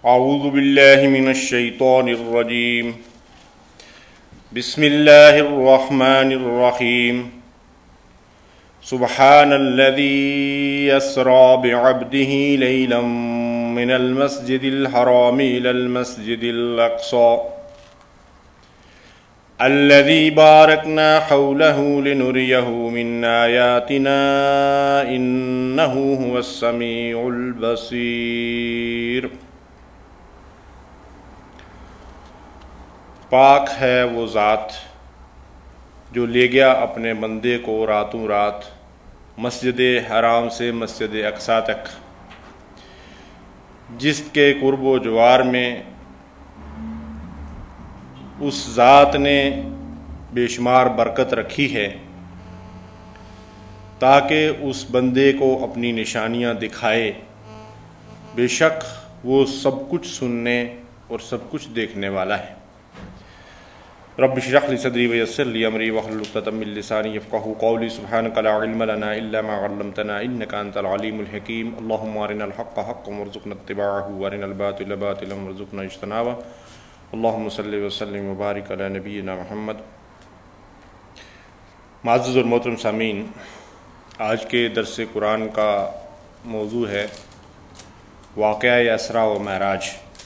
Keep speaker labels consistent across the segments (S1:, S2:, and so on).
S1: اعوذ باللہ من الشیطان الرجیم بسم اللہ الرحمن الرحیم سبحان الذی اسری بعبده لیلا من المسجد الحرام الى المسجد الاقصى الذي باركنا حوله لنريه من آياتنا إنه هو السميع البصير۔ پاک ہے وہ ذات جو لے گیا اپنے بندے کو راتوں رات مسجد حرام سے مسجد اقصیٰ تک، جس کے قرب و جوار میں اس ذات نے بے شمار برکت رکھی ہے تاکہ اس بندے کو اپنی نشانیاں دکھائے۔ بے شک وہ سب کچھ سننے اور سب کچھ دیکھنے والا ہے۔ رب اشرح لی صدری ویسر لی امری واحلل عقدۃ من لسانی یفقہوا قولی سبحانک لا علم لنا الا ما علمتنا انک انت العلیم الحکیم۔ اللہم ارنا الحق حقا وارزقنا اتباعہ وارنا الباطل باطلا وارزقنا اجتنابہ۔ اللہم صلی وسلم وبارک علی نبینا محمد۔ معزز اور محترم سامعین، آج کے درس قرآن کا موضوع ہے واقعہ اسراء و معراج۔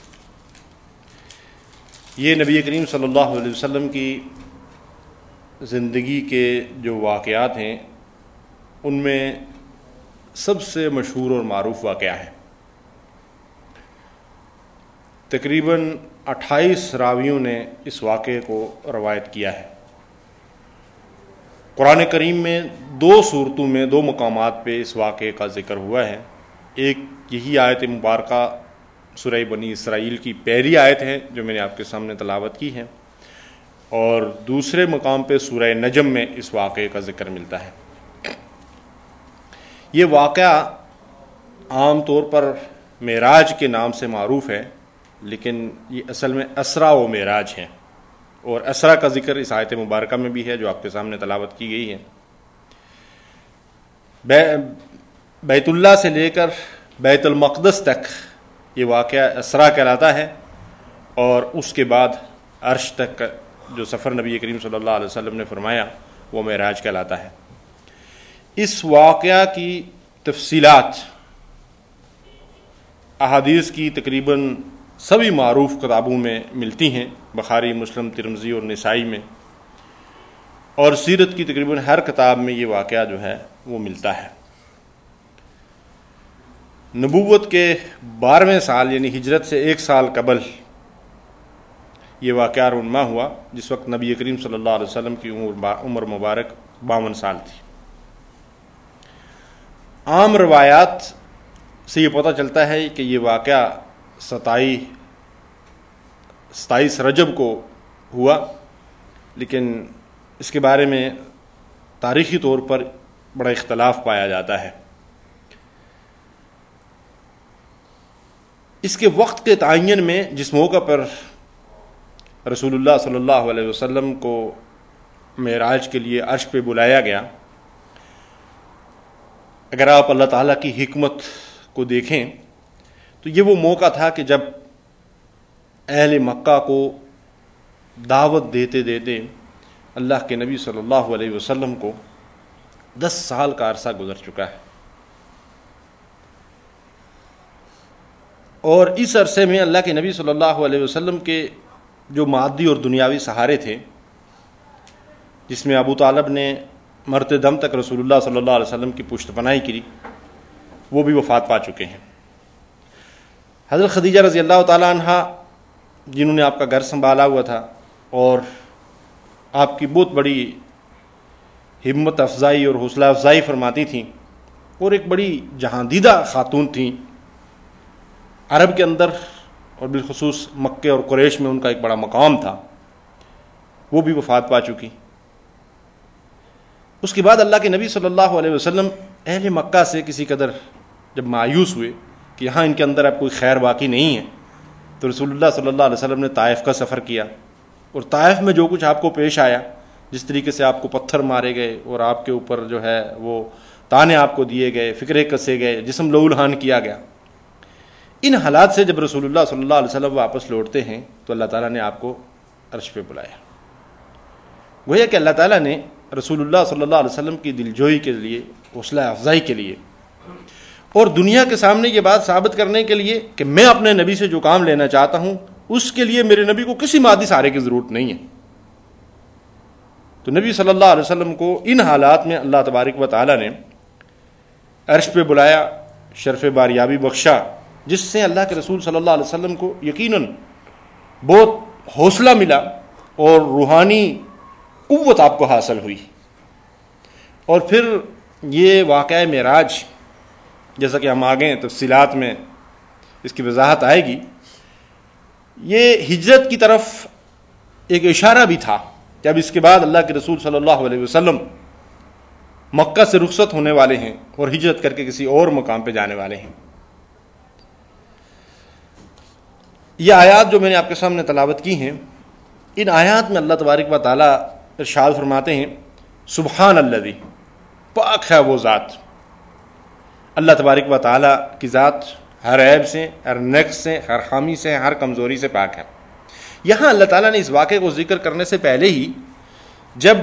S1: یہ نبی کریم صلی اللہ علیہ وسلم کی زندگی کے جو واقعات ہیں ان میں سب سے مشہور اور معروف واقعہ ہے۔ تقریباً 28 راویوں نے اس واقعے کو روایت کیا ہے۔ قرآن کریم میں 2 صورتوں میں 2 مقامات پہ اس واقعے کا ذکر ہوا ہے۔ ایک یہی آیت مبارکہ سورہ بنی اسرائیل کی پہلی آیت ہے جو میں نے آپ کے سامنے تلاوت کی ہے، اور دوسرے مقام پہ سورہ نجم میں اس واقعے کا ذکر ملتا ہے۔ یہ واقعہ عام طور پر معراج کے نام سے معروف ہے، لیکن یہ اصل میں اسراء و معراج ہے، اور اسراء کا ذکر اس آیت مبارکہ میں بھی ہے جو آپ کے سامنے تلاوت کی گئی ہے۔ بیت اللہ سے لے کر بیت المقدس تک یہ واقعہ اسراء کہلاتا ہے، اور اس کے بعد عرش تک کا جو سفر نبی کریم صلی اللہ علیہ وسلم نے فرمایا وہ معراج کہلاتا ہے۔ اس واقعہ کی تفصیلات احادیث کی تقریباً سبھی معروف کتابوں میں ملتی ہیں، بخاری، مسلم، ترمذی اور نسائی میں، اور سیرت کی تقریباً ہر کتاب میں یہ واقعہ جو ہے وہ ملتا ہے۔ نبوت کے 12ویں سال یعنی ہجرت سے 1 سال قبل یہ واقعہ رونما ہوا، جس وقت نبی کریم صلی اللہ علیہ وسلم کی عمر مبارک 52 سال تھی۔ عام روایات سے یہ پتہ چلتا ہے کہ یہ واقعہ 27 رجب کو ہوا، لیکن اس کے بارے میں تاریخی طور پر بڑا اختلاف پایا جاتا ہے۔ اس کے وقت کے تعین میں جس موقع پر رسول اللہ صلی اللہ علیہ وسلم کو معراج کے لیے عرش پہ بلایا گیا، اگر آپ اللہ تعالیٰ کی حکمت کو دیکھیں تو یہ وہ موقع تھا کہ جب اہل مکہ کو دعوت دیتے دیتے اللہ کے نبی صلی اللہ علیہ وسلم کو 10 سال کا عرصہ گزر چکا ہے، اور اس عرصے میں اللہ کے نبی صلی اللہ علیہ وسلم کے جو مادی اور دنیاوی سہارے تھے، جس میں ابو طالب نے مرتے دم تک رسول اللہ صلی اللہ علیہ وسلم کی پشت پناہی کی، وہ بھی وفات پا چکے ہیں۔ حضرت خدیجہ رضی اللہ تعالیٰ عنہا، جنہوں نے آپ کا گھر سنبھالا ہوا تھا اور آپ کی بہت بڑی ہمت افزائی اور حوصلہ افزائی فرماتی تھیں، اور ایک بڑی جہاندیدہ خاتون تھیں، عرب کے اندر اور بالخصوص مکے اور قریش میں ان کا ایک بڑا مقام تھا، وہ بھی وفات پا چکی۔ اس کے بعد اللہ کے نبی صلی اللہ علیہ وسلم اہل مکہ سے کسی قدر جب مایوس ہوئے کہ یہاں ان کے اندر اب کوئی خیر باقی نہیں ہے، تو رسول اللہ صلی اللہ علیہ وسلم نے طائف کا سفر کیا، اور طائف میں جو کچھ آپ کو پیش آیا، جس طریقے سے آپ کو پتھر مارے گئے اور آپ کے اوپر جو ہے وہ تانے آپ کو دیے گئے، فکرے کسے گئے، جسم لہو لہان کیا گیا، ان حالات سے جب رسول اللہ صلی اللہ علیہ وسلم واپس لوٹتے ہیں تو اللہ تعالیٰ نے آپ کو عرش پہ بلایا. گویا کہ اللہ تعالیٰ نے رسول اللہ صلی اللہ علیہ وسلم کی دلجوئی کے لیے، حوصلہ افزائی کے لیے، اور دنیا کے سامنے یہ بات ثابت کرنے کے لیے کہ میں اپنے نبی سے جو کام لینا چاہتا ہوں اس کے لیے میرے نبی کو کسی مادی سہارے کی ضرورت نہیں ہے. تو نبی صلی اللہ علیہ وسلم کو ان حالات میں اللہ تبارک و تعالیٰ نے عرش پہ بلایا، شرف باریابی بخشا، جس سے اللہ کے رسول صلی اللہ علیہ وسلم کو یقیناً بہت حوصلہ ملا اور روحانی قوت آپ کو حاصل ہوئی. اور پھر یہ واقعہ معراج، جیسا کہ ہم آگے تفصیلات میں اس کی وضاحت آئے گی، یہ ہجرت کی طرف ایک اشارہ بھی تھا کہ اب اس کے بعد اللہ کے رسول صلی اللہ علیہ وسلم مکہ سے رخصت ہونے والے ہیں اور ہجرت کر کے کسی اور مقام پہ جانے والے ہیں. یہ آیات جو میں نے آپ کے سامنے تلاوت کی ہیں، ان آیات میں اللہ تبارک و تعالیٰ ارشاد فرماتے ہیں سبحان الذی، پاک ہے وہ ذات. اللہ تبارک و تعالیٰ کی ذات ہر عیب سے، ہر نقص سے، ہر خامی سے، ہر کمزوری سے پاک ہے. یہاں اللہ تعالیٰ نے اس واقعے کو ذکر کرنے سے پہلے ہی جب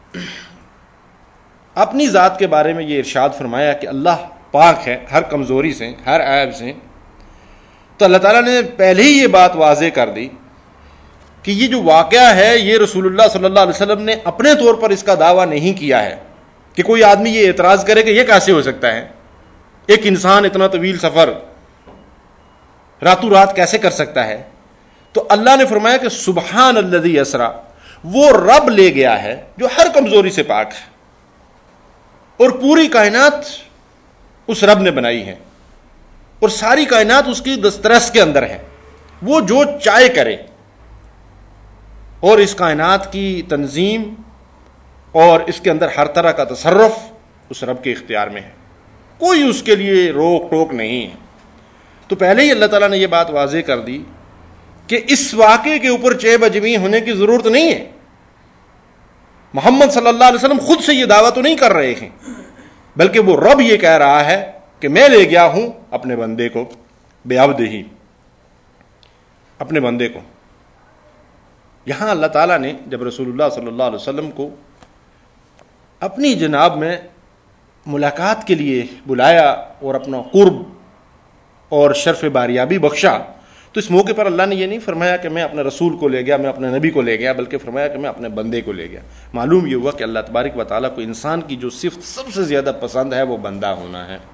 S1: اپنی ذات کے بارے میں یہ ارشاد فرمایا کہ اللہ پاک ہے ہر کمزوری سے، ہر عیب سے، تو اللہ تعالیٰ نے پہلے ہی یہ بات واضح کر دی کہ یہ جو واقعہ ہے یہ رسول اللہ صلی اللہ علیہ وسلم نے اپنے طور پر اس کا دعویٰ نہیں کیا ہے کہ کوئی آدمی یہ اعتراض کرے کہ یہ کیسے ہو سکتا ہے، ایک انسان اتنا طویل سفر راتوں رات کیسے کر سکتا ہے. تو اللہ نے فرمایا کہ سبحان الذی اسرا، وہ رب لے گیا ہے جو ہر کمزوری سے پاک ہے، اور پوری کائنات اس رب نے بنائی ہے اور ساری کائنات اس کی دسترس کے اندر ہے، وہ جو چاہے کرے، اور اس کائنات کی تنظیم اور اس کے اندر ہر طرح کا تصرف اس رب کے اختیار میں ہے، کوئی اس کے لیے روک ٹوک نہیں ہے. تو پہلے ہی اللہ تعالیٰ نے یہ بات واضح کر دی کہ اس واقعے کے اوپر چیب اجمی ہونے کی ضرورت نہیں ہے. محمد صلی اللہ علیہ وسلم خود سے یہ دعویٰ تو نہیں کر رہے ہیں، بلکہ وہ رب یہ کہہ رہا ہے کہ میں لے گیا ہوں اپنے بندے کو، بے عبدہ، اپنے بندے کو. یہاں اللہ تعالیٰ نے جب رسول اللہ صلی اللہ علیہ وسلم کو اپنی جناب میں ملاقات کے لیے بلایا اور اپنا قرب اور شرف باریابی بخشا، تو اس موقع پر اللہ نے یہ نہیں فرمایا کہ میں اپنے رسول کو لے گیا، میں اپنے نبی کو لے گیا، بلکہ فرمایا کہ میں اپنے بندے کو لے گیا. معلوم یہ ہوا کہ اللہ تبارک و تعالیٰ کو انسان کی جو صفت سب سے زیادہ پسند ہے وہ بندہ ہونا ہے،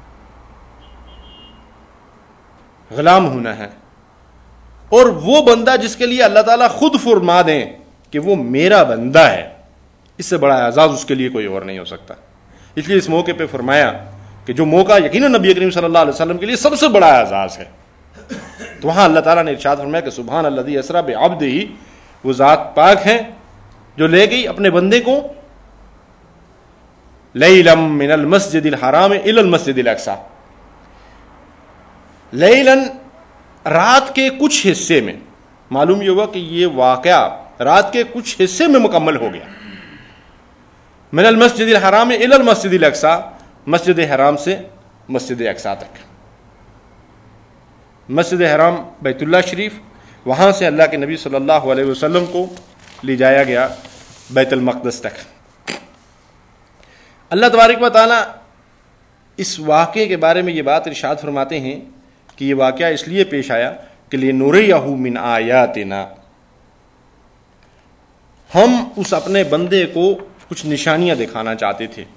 S1: غلام ہونا ہے، اور وہ بندہ جس کے لیے اللہ تعالیٰ خود فرما دیں کہ وہ میرا بندہ ہے، اس سے بڑا اعزاز اس کے لیے کوئی اور نہیں ہو سکتا. اس لیے اس موقع پہ فرمایا کہ جو موقع یقیناً نبی کریم صلی اللہ علیہ وسلم کے لیے سب سے بڑا اعزاز ہے، تو وہاں اللہ تعالیٰ نے ارشاد فرمایا کہ سبحان الذی اسرا بعبدہ، وہ ذات پاک ہے جو لے گئی اپنے بندے کو لیلا من المسجد الحرام الی المسجد الاقصی، لیلاً رات کے کچھ حصے میں. معلوم یہ ہوا کہ یہ واقعہ رات کے کچھ حصے میں مکمل ہو گیا. من المسجد الحرام الی المسجد الاقصی، مسجد حرام سے مسجد اقصی تک. مسجد حرام بیت اللہ شریف، وہاں سے اللہ کے نبی صلی اللہ علیہ وسلم کو لے جایا گیا بیت المقدس تک. اللہ تبارک و تعالیٰ اس واقعے کے بارے میں یہ بات ارشاد فرماتے ہیں کہ یہ واقعہ اس لیے پیش آیا کہ لِنُرِيَهُ مِنْ آیاتنا، ہم اس اپنے بندے کو کچھ نشانیاں دکھانا چاہتے تھے.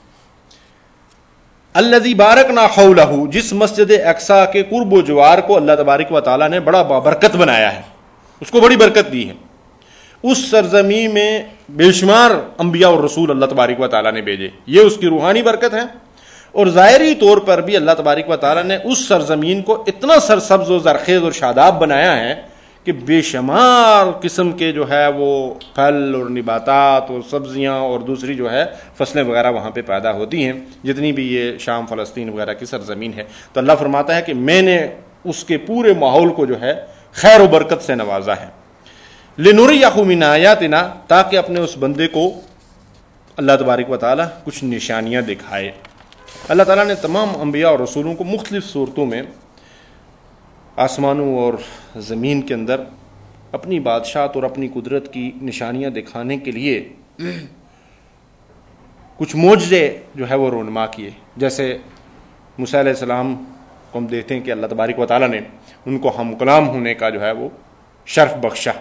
S1: الذی بارکنا حولہ، جس مسجد اقصی کے قرب و جوار کو اللہ تبارک و تعالیٰ نے بڑا بابرکت بنایا ہے، اس کو بڑی برکت دی ہے. اس سرزمین میں بے شمار انبیاء اور رسول اللہ تبارک و تعالیٰ نے بھیجے، یہ اس کی روحانی برکت ہے. اور ظاہری طور پر بھی اللہ تبارک و تعالیٰ نے اس سرزمین کو اتنا سرسبز و زرخیز اور شاداب بنایا ہے کہ بے شمار قسم کے جو ہے وہ پھل اور نباتات اور سبزیاں اور دوسری جو ہے فصلیں وغیرہ وہاں پہ پیدا ہوتی ہیں، جتنی بھی یہ شام فلسطین وغیرہ کی سرزمین ہے. تو اللہ فرماتا ہے کہ میں نے اس کے پورے ماحول کو جو ہے خیر و برکت سے نوازا ہے. لِنُرِيَهُ مِنْ آیاتنا، تاکہ اپنے اس بندے کو اللہ تبارک و تعالیٰ کچھ نشانیاں دکھائے. اللہ تعالیٰ نے تمام انبیاء اور رسولوں کو مختلف صورتوں میں آسمانوں اور زمین کے اندر اپنی بادشاہت اور اپنی قدرت کی نشانیاں دکھانے کے لیے کچھ معجزے جو ہے وہ رونما کیے. جیسے موسیٰ علیہ السلام کو ہم دیکھتے ہیں کہ اللہ تبارک و تعالیٰ نے ان کو ہم کلام ہونے کا جو ہے وہ شرف بخشا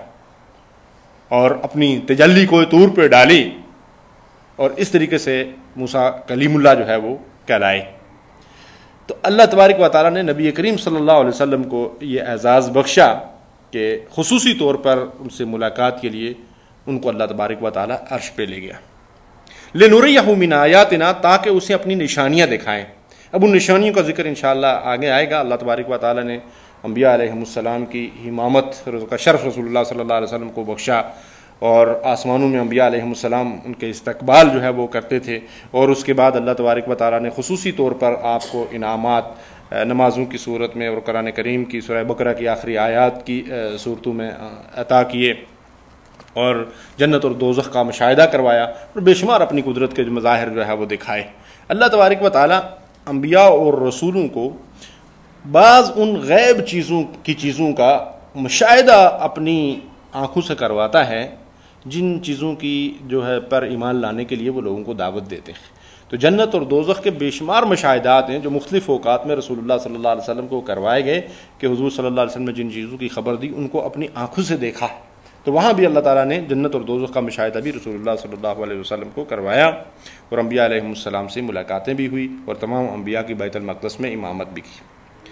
S1: اور اپنی تجلی کو طور پہ ڈالی اور اس طریقے سے موسیٰ کلیم اللہ جو ہے وہ کہلائے. تو اللہ تبارک و تعالیٰ نے نبی کریم صلی اللہ علیہ وسلم کو یہ اعزاز بخشا کہ خصوصی طور پر ان سے ملاقات کے لیے ان کو اللہ تبارک و تعالیٰ عرش پہ لے گیا. لِنُرِيَهُ مِنْ آیَاتِنَا تاکہ اسے اپنی نشانیاں دکھائیں. اب ان نشانیوں کا ذکر انشاءاللہ آگے آئے گا. اللہ تبارک و تعالیٰ نے انبیاء علیہ السلام کی امامت کا شرف رسول اللہ صلی اللہ علیہ وسلم کو بخشا اور آسمانوں میں انبیاء علیہ السلام ان کے استقبال جو ہے وہ کرتے تھے. اور اس کے بعد اللہ تبارک و تعالیٰ نے خصوصی طور پر آپ کو انعامات نمازوں کی صورت میں اور قرآن کریم کی سورہ بقرہ کی آخری آیات کی صورتوں میں عطا کیے اور جنت اور دوزخ کا مشاہدہ کروایا اور بے شمار اپنی قدرت کے مظاہر جو ہے وہ دکھائے. اللہ تبارک و تعالیٰ انبیاء اور رسولوں کو بعض ان غیب چیزوں کا مشاہدہ اپنی آنکھوں سے کرواتا ہے جن چیزوں کی جو ہے پر ایمان لانے کے لیے وہ لوگوں کو دعوت دیتے ہیں. تو جنت اور دوزخ کے بے شمار مشاہدات ہیں جو مختلف اوقات میں رسول اللہ صلی اللہ علیہ وسلم کو کروائے گئے کہ حضور صلی اللہ علیہ وسلم نے جن چیزوں کی خبر دی ان کو اپنی آنکھوں سے دیکھا. تو وہاں بھی اللہ تعالیٰ نے جنت اور دوزخ کا مشاہدہ بھی رسول اللہ صلی اللہ علیہ وسلم کو کروایا اور انبیاء علیہ السلام سے ملاقاتیں بھی ہوئی اور تمام انبیاء کی بیت المقدس میں امامت بھی کی.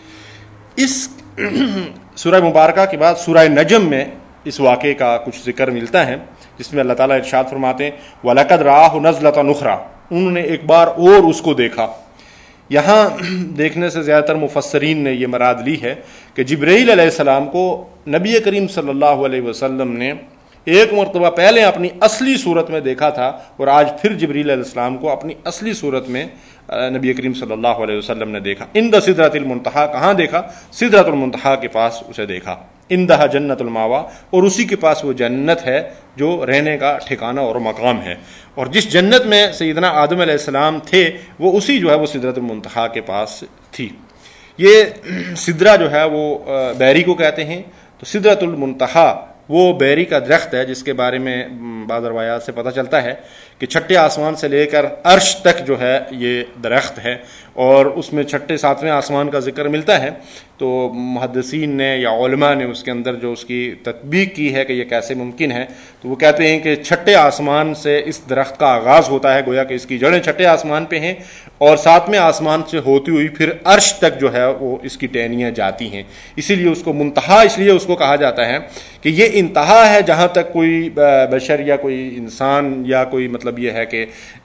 S1: اس سورہ مبارکہ کے بعد سورہ نجم میں اس واقعے کا کچھ ذکر ملتا ہے جس میں اللہ تعالیٰ ارشاد فرماتے ہیں وَلَقَدْ رَآهُ نَزْلَةً أُخْرَىٰ انہوں نے ایک بار اور اس کو دیکھا. یہاں دیکھنے سے زیادہ تر مفسرین نے یہ مراد لی ہے کہ جبرائیل علیہ السلام کو نبی کریم صلی اللہ علیہ وسلم نے ایک مرتبہ پہلے اپنی اصلی صورت میں دیکھا تھا اور آج پھر جبرائیل علیہ السلام کو اپنی اصلی صورت میں نبی کریم صلی اللہ علیہ وسلم نے دیکھا. عند سدرۃ المنتہا کہاں دیکھا؟ سدرۃ المنتہا کے پاس اسے دیکھا. عندہا جنت الماوا اور اسی کے پاس وہ جنت ہے جو رہنے کا ٹھکانہ اور مقام ہے. اور جس جنت میں سیدنا آدم علیہ السلام تھے وہ اسی جو ہے وہ سدرۃ المنتہا کے پاس تھی. یہ سدرہ جو ہے وہ بیری کو کہتے ہیں. تو سدرۃ المنتہا وہ بیری کا درخت ہے جس کے بارے میں بعض روایات سے پتہ چلتا ہے کہ چھٹے آسمان سے لے کر عرش تک جو ہے یہ درخت ہے اور اس میں چھٹے ساتویں آسمان کا ذکر ملتا ہے. تو محدثین نے یا علماء نے اس کے اندر جو اس کی تطبیق کی ہے کہ یہ کیسے ممکن ہے تو وہ کہتے ہیں کہ چھٹے آسمان سے اس درخت کا آغاز ہوتا ہے گویا کہ اس کی جڑیں چھٹے آسمان پہ ہیں اور ساتویں آسمان سے ہوتی ہوئی پھر عرش تک جو ہے وہ اس کی ٹہنیاں جاتی ہیں. اسی لیے اس کو منتہا اس لیے اس کو کہا جاتا ہے کہ یہ انتہا ہے جہاں تک کوئی بشر یا کوئی انسان یا کوئی مطلب یہ ہے کہ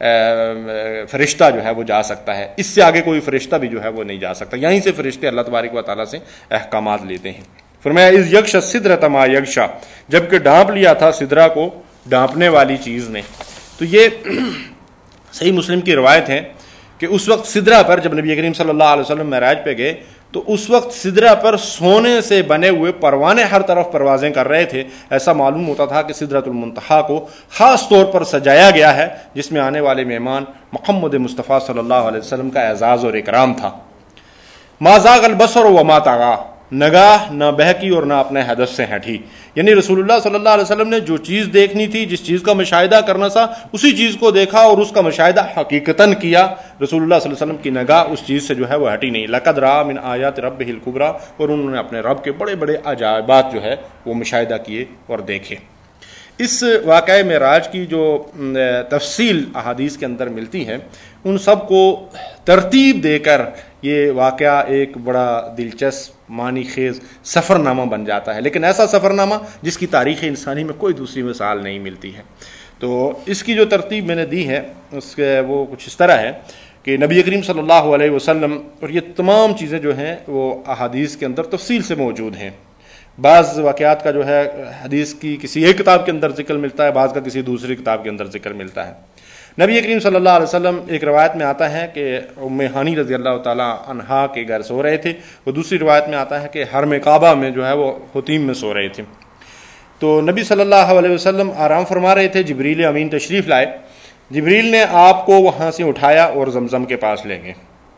S1: فرشتہ جو ہے وہ جا سکتا ہے. اس سے آگے کوئی فرشتہ بھی جو ہے وہ نہیں جا سکتا. یہیں سے فرشتے اللہ تبارک و تعالیٰ سے احکامات لیتے ہیں. فرمایا اذ یغشی السدرۃ ما یغشی جبکہ ڈانپ لیا تھا سدرہ کو ڈانپنے والی چیز نے. تو یہ صحیح مسلم کی روایت ہے کہ اس وقت سدرہ پر جب نبی کریم صلی اللہ علیہ وسلم معراج پہ گئے تو اس وقت سدرہ پر سونے سے بنے ہوئے پروانے ہر طرف پروازیں کر رہے تھے. ایسا معلوم ہوتا تھا کہ سدرۃ المنتہا کو خاص طور پر سجایا گیا ہے جس میں آنے والے مہمان محمد مصطفیٰ صلی اللہ علیہ وسلم کا اعزاز اور اکرام تھا. ما زاغ البصر وما طغى نگاہ نہ بہکی اور نہ اپنے ہدف سے ہٹی. یعنی رسول اللہ صلی اللہ علیہ وسلم نے جو چیز دیکھنی تھی جس چیز کا مشاہدہ کرنا تھا اسی چیز کو دیکھا اور اس کا مشاہدہ حقیقتاً کیا. رسول اللہ صلی اللہ علیہ وسلم کی نگاہ اس چیز سے جو ہے وہ ہٹی نہیں. لقد رأى من آیات ربہ الکبریٰ اور انہوں نے اپنے رب کے بڑے بڑے عجائبات جو ہے وہ مشاہدہ کیے اور دیکھے. اس واقعہ معراج کی جو تفصیل احادیث کے اندر ملتی ہے ان سب کو ترتیب دے کر یہ واقعہ ایک بڑا دلچسپ معنی خیز سفر نامہ بن جاتا ہے. لیکن ایسا سفر نامہ جس کی تاریخ انسانی میں کوئی دوسری مثال نہیں ملتی ہے. تو اس کی جو ترتیب میں نے دی ہے اس کے وہ کچھ اس طرح ہے کہ نبی کریم صلی اللہ علیہ وسلم اور یہ تمام چیزیں جو ہیں وہ احادیث کے اندر تفصیل سے موجود ہیں. بعض واقعات کا جو ہے حدیث کی کسی ایک کتاب کے اندر ذکر ملتا ہے, بعض کا کسی دوسری کتاب کے اندر ذکر ملتا ہے. نبی کریم صلی اللہ علیہ وسلم ایک روایت میں آتا ہے کہ ام ہانی رضی اللہ تعالی عنہا کے گھر سو رہے تھے, وہ دوسری روایت میں آتا ہے کہ حرم کعبہ میں جو ہے وہ حتیم میں سو رہے تھے. تو نبی صلی اللہ علیہ وسلم آرام فرما رہے تھے, جبریل امین تشریف لائے. جبریل نے آپ کو وہاں سے اٹھایا اور زمزم کے پاس لے گئے.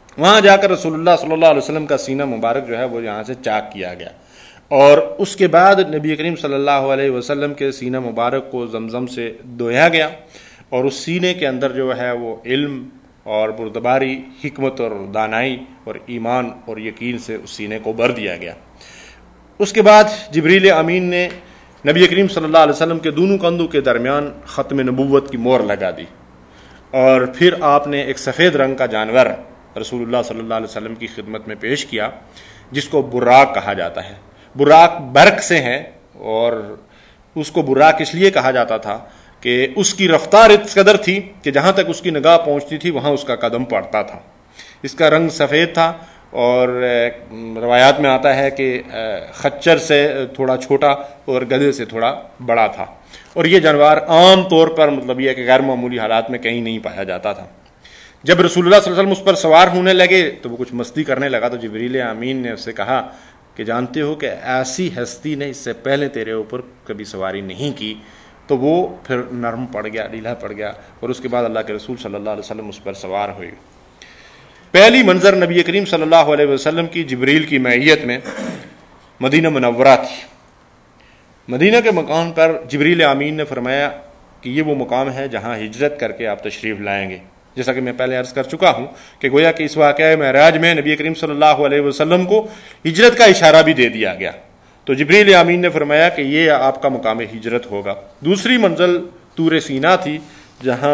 S1: وہاں جا کر رسول اللہ صلی اللہ علیہ وسلم کا سینہ مبارک جو ہے وہ یہاں سے چاک کیا گیا، اور اس کے بعد نبی کریم صلی اللہ علیہ وسلم کے سینہ مبارک کو زمزم سے دھویا گیا، اور اس سینے کے اندر جو ہے وہ علم اور بردباری، حکمت اور دانائی اور ایمان اور یقین سے اس سینے کو بھر دیا گیا۔ اس کے بعد جبریل امین نے نبی کریم صلی اللہ علیہ وسلم کے دونوں کندھوں کے درمیان ختم نبوت کی مہر لگا دی، اور پھر آپ نے ایک سفید رنگ کا جانور رسول اللہ صلی اللہ علیہ وسلم کی خدمت میں پیش کیا، جس کو براق کہا جاتا ہے۔ براق برق سے ہے، اور اس کو براق اس لیے کہا جاتا تھا کہ اس کی رفتار اس قدر تھی کہ جہاں تک اس کی نگاہ پہنچتی تھی وہاں اس کا قدم پڑتا تھا۔ اس کا رنگ سفید تھا، اور روایات میں آتا ہے کہ خچر سے تھوڑا چھوٹا اور گدھے سے تھوڑا بڑا تھا، اور یہ جانور عام طور پر مطلب یہ کہ غیر معمولی حالات میں کہیں نہیں پایا جاتا تھا۔ جب رسول اللہ صلی اللہ علیہ وسلم اس پر سوار ہونے لگے تو وہ کچھ مستی کرنے لگا، تو جبریل امین نے اس سے کہا کہ جانتے ہو کہ ایسی ہستی نے اس سے پہلے تیرے اوپر کبھی سواری نہیں کی، تو وہ پھر نرم پڑ گیا، ڈھیلا پڑ گیا، اور اس کے بعد اللہ کے رسول صلی اللہ علیہ وسلم اس پر سوار ہوئے۔ پہلی منظر نبی کریم صلی اللہ علیہ وسلم کی جبریل کی معیت میں مدینہ منورہ تھی۔ مدینہ کے مقام پر جبریل امین نے فرمایا کہ یہ وہ مقام ہے جہاں ہجرت کر کے آپ تشریف لائیں گے، جیسا کہ میں پہلے عرض کر چکا ہوں کہ گویا کہ اس واقعہ معراج میں نبی کریم صلی اللہ علیہ وسلم کو ہجرت کا اشارہ بھی دے دیا گیا، تو جبریل امین نے فرمایا کہ یہ آپ کا مقام ہجرت ہوگا۔ دوسری منزل طور سینا تھی، جہاں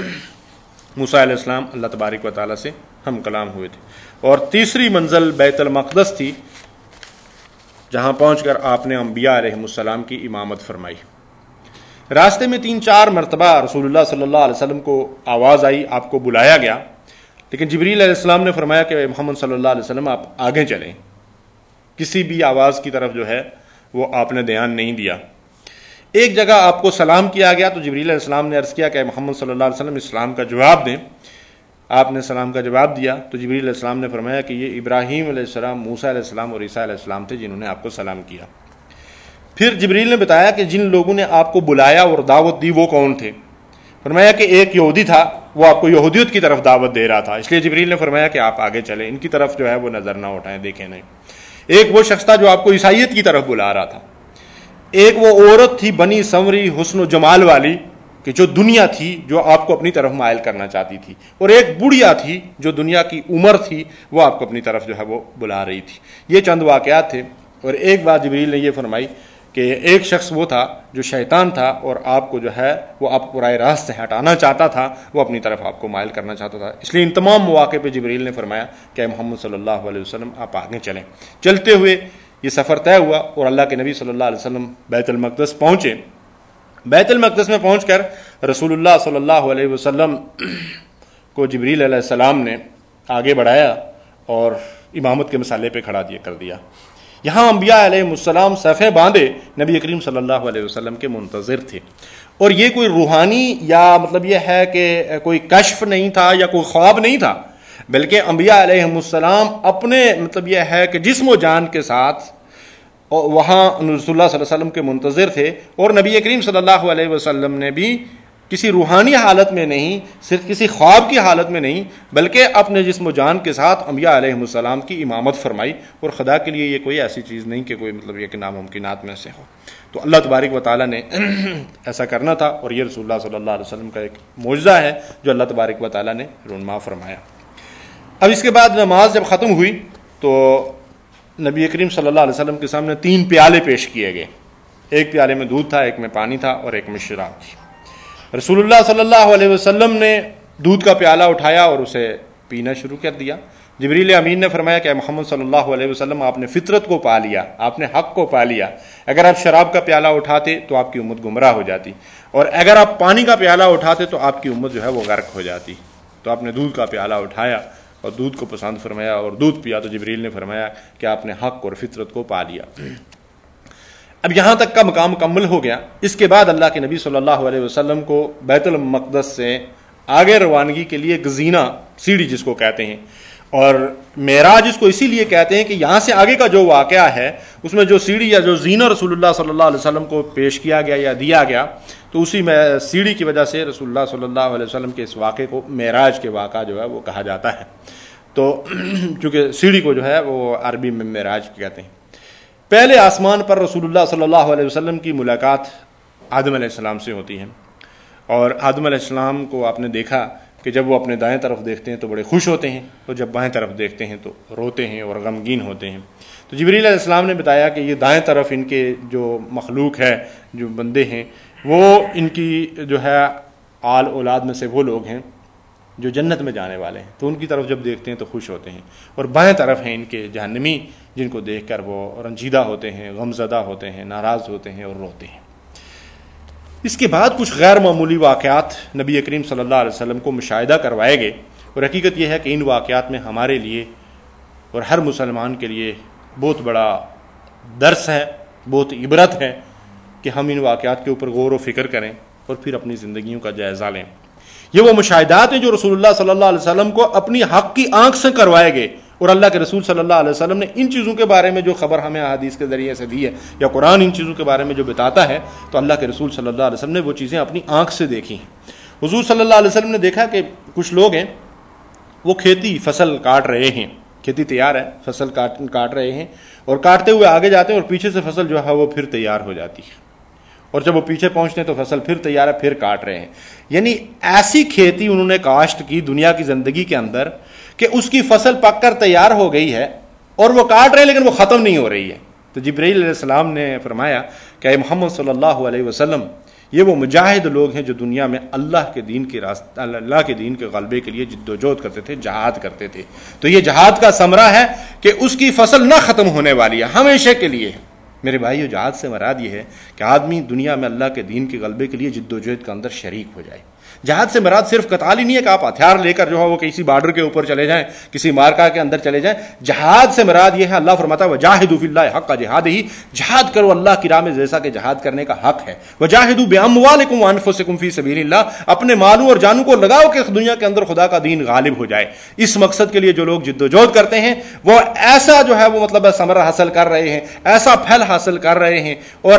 S1: موسیٰ علیہ السلام اللہ تبارک و تعالیٰ سے ہم کلام ہوئے تھے، اور تیسری منزل بیت المقدس تھی، جہاں پہنچ کر آپ نے انبیاء علیہ السلام کی امامت فرمائی۔ راستے میں 3-4 مرتبہ رسول اللہ صلی اللہ علیہ وسلم کو آواز آئی، آپ کو بلایا گیا، لیکن جبریل علیہ السلام نے فرمایا کہ محمد صلی اللہ علیہ وسلم آپ آگے چلیں، کسی بھی آواز کی طرف جو ہے وہ آپ نے دھیان نہیں دیا۔ ایک جگہ آپ کو سلام کیا گیا تو جبریل علیہ السلام نے عرض کیا کہ محمد صلی اللہ علیہ وسلم اسلام کا جواب دیں۔ آپ نے سلام کا جواب دیا تو جبریل علیہ السلام نے فرمایا کہ یہ ابراہیم علیہ السلام، موسیٰ علیہ السلام اور عیسیٰ علیہ السلام تھے جنہوں نے آپ کو سلام کیا۔ پھر جبریل نے بتایا کہ جن لوگوں نے آپ کو بلایا اور دعوت دی وہ کون تھے۔ فرمایا کہ ایک یہودی تھا، وہ آپ کو یہودیت کی طرف دعوت دے رہا تھا، اس لیے جبریل نے فرمایا کہ آپ آگے چلیں، ان کی طرف جو ہے وہ نظر نہ اٹھائیں، دیکھیں نہیں۔ ایک وہ شخص تھا جو آپ کو عیسائیت کی طرف بلا رہا تھا۔ ایک وہ عورت تھی بنی سمری حسن و جمال والی کہ جو دنیا تھی، جو آپ کو اپنی طرف مائل کرنا چاہتی تھی، اور ایک بڑھیا تھی جو دنیا کی عمر تھی، وہ آپ کو اپنی طرف جو ہے وہ بلا رہی تھی۔ یہ چند واقعات تھے، اور ایک بات جبریل نے یہ فرمائی کہ ایک شخص وہ تھا جو شیطان تھا، اور آپ کو جو ہے وہ آپ کو راہ راست سے ہٹانا چاہتا تھا، وہ اپنی طرف آپ کو مائل کرنا چاہتا تھا۔ اس لیے ان تمام مواقع پہ جبریل نے فرمایا کہ محمد صلی اللہ علیہ وسلم آپ آگے چلیں۔ چلتے ہوئے یہ سفر طے ہوا، اور اللہ کے نبی صلی اللہ علیہ وسلم بیت المقدس پہنچے۔ بیت المقدس میں پہنچ کر رسول اللہ صلی اللہ علیہ وسلم کو جبریل علیہ السلام نے آگے بڑھایا اور امامت کے مسالے پہ کھڑا کر دیا۔ یہاں انبیاء علیہ السلام صفیں باندھے نبی کریم صلی اللہ علیہ وسلم کے منتظر تھے، اور یہ کوئی روحانی یا مطلب یہ ہے کہ کوئی کشف نہیں تھا یا کوئی خواب نہیں تھا، بلکہ انبیاء علیہ السلام اپنے مطلب یہ ہے کہ جسم و جان کے ساتھ وہاں رسول اللہ صلی اللہ علیہ وسلم کے منتظر تھے، اور نبی کریم صلی اللہ علیہ وسلم نے بھی کسی روحانی حالت میں نہیں، صرف کسی خواب کی حالت میں نہیں، بلکہ اپنے جسم و جان کے ساتھ انبیاء علیہ السلام کی امامت فرمائی۔ اور خدا کے لیے یہ کوئی ایسی چیز نہیں کہ کوئی مطلب یہ کہ ناممکنات میں سے ہو، تو اللہ تبارک و تعالیٰ نے ایسا کرنا تھا، اور یہ رسول اللہ صلی اللہ علیہ وسلم کا ایک معجزہ ہے جو اللہ تبارک و تعالیٰ نے رونما فرمایا۔ اب اس کے بعد نماز جب ختم ہوئی تو نبی کریم صلی اللہ علیہ وسلم کے سامنے 3 پیالے پیش کیے گئے، ایک پیالے میں دودھ تھا، ایک میں پانی تھا، اور ایک میں شراب تھی۔ رسول اللہ صلی اللہ علیہ وسلم نے دودھ کا پیالہ اٹھایا اور اسے پینا شروع کر دیا۔ جبریل امین نے فرمایا کہ محمد صلی اللہ علیہ وسلم آپ نے فطرت کو پا لیا، آپ نے حق کو پا لیا۔ اگر آپ شراب کا پیالہ اٹھاتے تو آپ کی امت گمراہ ہو جاتی، اور اگر آپ پانی کا پیالہ اٹھاتے تو آپ کی امت جو ہے وہ غرق ہو جاتی۔ تو آپ نے دودھ کا پیالہ اٹھایا اور دودھ کو پسند فرمایا اور دودھ پیا، تو جبریل نے فرمایا کہ آپ نے حق اور فطرت کو پا لیا۔ اب یہاں تک کا مقام مکمل ہو گیا۔ اس کے بعد اللہ کے نبی صلی اللہ علیہ وسلم کو بیت المقدس سے آگے روانگی کے لیے گزینہ، سیڑھی جس کو کہتے ہیں، اور معراج اس کو اسی لیے کہتے ہیں کہ یہاں سے آگے کا جو واقعہ ہے اس میں جو سیڑھی یا جو زینہ رسول اللہ صلی اللہ علیہ وسلم کو پیش کیا گیا یا دیا گیا، تو اسی میں سیڑھی کی وجہ سے رسول اللہ صلی اللہ علیہ وسلم کے اس واقعے کو معراج کے واقعہ جو ہے وہ کہا جاتا ہے۔ تو چونکہ سیڑھی کو جو ہے وہ عربی میں معراج کہتے ہیں. پہلے آسمان پر رسول اللہ صلی اللہ علیہ وسلم کی ملاقات آدم علیہ السلام سے ہوتی ہے، اور آدم علیہ السلام کو آپ نے دیکھا کہ جب وہ اپنے دائیں طرف دیکھتے ہیں تو بڑے خوش ہوتے ہیں، اور جب بائیں طرف دیکھتے ہیں تو روتے ہیں اور غمگین ہوتے ہیں. تو جبریل علیہ السلام نے بتایا کہ یہ دائیں طرف ان کے جو مخلوق ہے، جو بندے ہیں، وہ ان کی جو ہے آل اولاد میں سے وہ لوگ ہیں جو جنت میں جانے والے ہیں، تو ان کی طرف جب دیکھتے ہیں تو خوش ہوتے ہیں. اور بائیں طرف ہیں ان کے جہنمی، جن کو دیکھ کر وہ رنجیدہ ہوتے ہیں، غمزدہ ہوتے ہیں، ناراض ہوتے ہیں اور روتے ہیں. اس کے بعد کچھ غیر معمولی واقعات نبی کریم صلی اللہ علیہ وسلم کو مشاہدہ کروائے گئے، اور حقیقت یہ ہے کہ ان واقعات میں ہمارے لیے اور ہر مسلمان کے لیے بہت بڑا درس ہے، بہت عبرت ہے کہ ہم ان واقعات کے اوپر غور و فکر کریں اور پھر اپنی زندگیوں کا جائزہ لیں. یہ وہ مشاہدات ہیں جو رسول اللہ صلی اللہ علیہ وسلم کو اپنی حق کی آنکھ سے کروائے گئے، اور اللہ کے رسول صلی اللہ علیہ وسلم نے ان چیزوں کے بارے میں جو خبر ہمیں احادیث کے ذریعے سے دی ہے، یا قرآن ان چیزوں کے بارے میں جو بتاتا ہے، تو اللہ کے رسول صلی اللہ علیہ وسلم نے وہ چیزیں اپنی آنکھ سے دیکھی ہیں. حضور صلی اللہ علیہ وسلم نے دیکھا کہ کچھ لوگ ہیں وہ کھیتی فصل کاٹ رہے ہیں، کھیتی تیار ہے، فصل کاٹ رہے ہیں، اور کاٹتے ہوئے آگے جاتے ہیں اور پیچھے سے فصل جو ہے وہ پھر تیار ہو جاتی ہے، اور جب وہ پیچھے پہنچتے ہیں تو فصل پھر تیار ہے، پھر کاٹ رہے ہیں. یعنی ایسی کھیتی انہوں نے کاشت کی دنیا کی زندگی کے اندر کہ اس کی فصل پک کر تیار ہو گئی ہے، اور وہ کاٹ رہے ہیں لیکن وہ ختم نہیں ہو رہی ہے. تو جبرائیل علیہ السلام نے فرمایا کہ اے محمد صلی اللہ علیہ وسلم، یہ وہ مجاہد لوگ ہیں جو دنیا میں اللہ کے دین کے غلبے کے لیے جد و جہد کرتے تھے، جہاد کرتے تھے. تو یہ جہاد کا ثمرہ ہے کہ اس کی فصل نہ ختم ہونے والی ہے، ہمیشہ کے لیے. میرے بھائیو، جہاد سے مراد یہ ہے کہ آدمی دنیا میں اللہ کے دین کے غلبے کے لیے جد و جہد کے اندر شریک ہو جائے. جہاد سے مراد صرف قتال ہی نہیں ہے کہ آپ ہتھیار لے کر جو ہے وہ کسی بارڈر کے اوپر چلے جائیں، کسی مارکا کے اندر چلے جائیں. جہاد سے مراد یہ ہے، اللہ فرماتا ہے وجاہدوا فی اللہ حق جہادہ، جہاد کرو اللہ کی راہ میں جیسا کہ جہاد کرنے کا حق ہے. وجاہدوا باموالکم وانفسکم فی سبیل اللہ، اپنے مالوں اور جانوں کو لگاؤ کہ دنیا کے اندر خدا کا دین غالب ہو جائے. اس مقصد کے لیے جو لوگ جد و جہد کرتے ہیں وہ ایسا جو ہے وہ مطلب ثمرہ حاصل کر رہے ہیں، ایسا پھل حاصل کر رہے ہیں، اور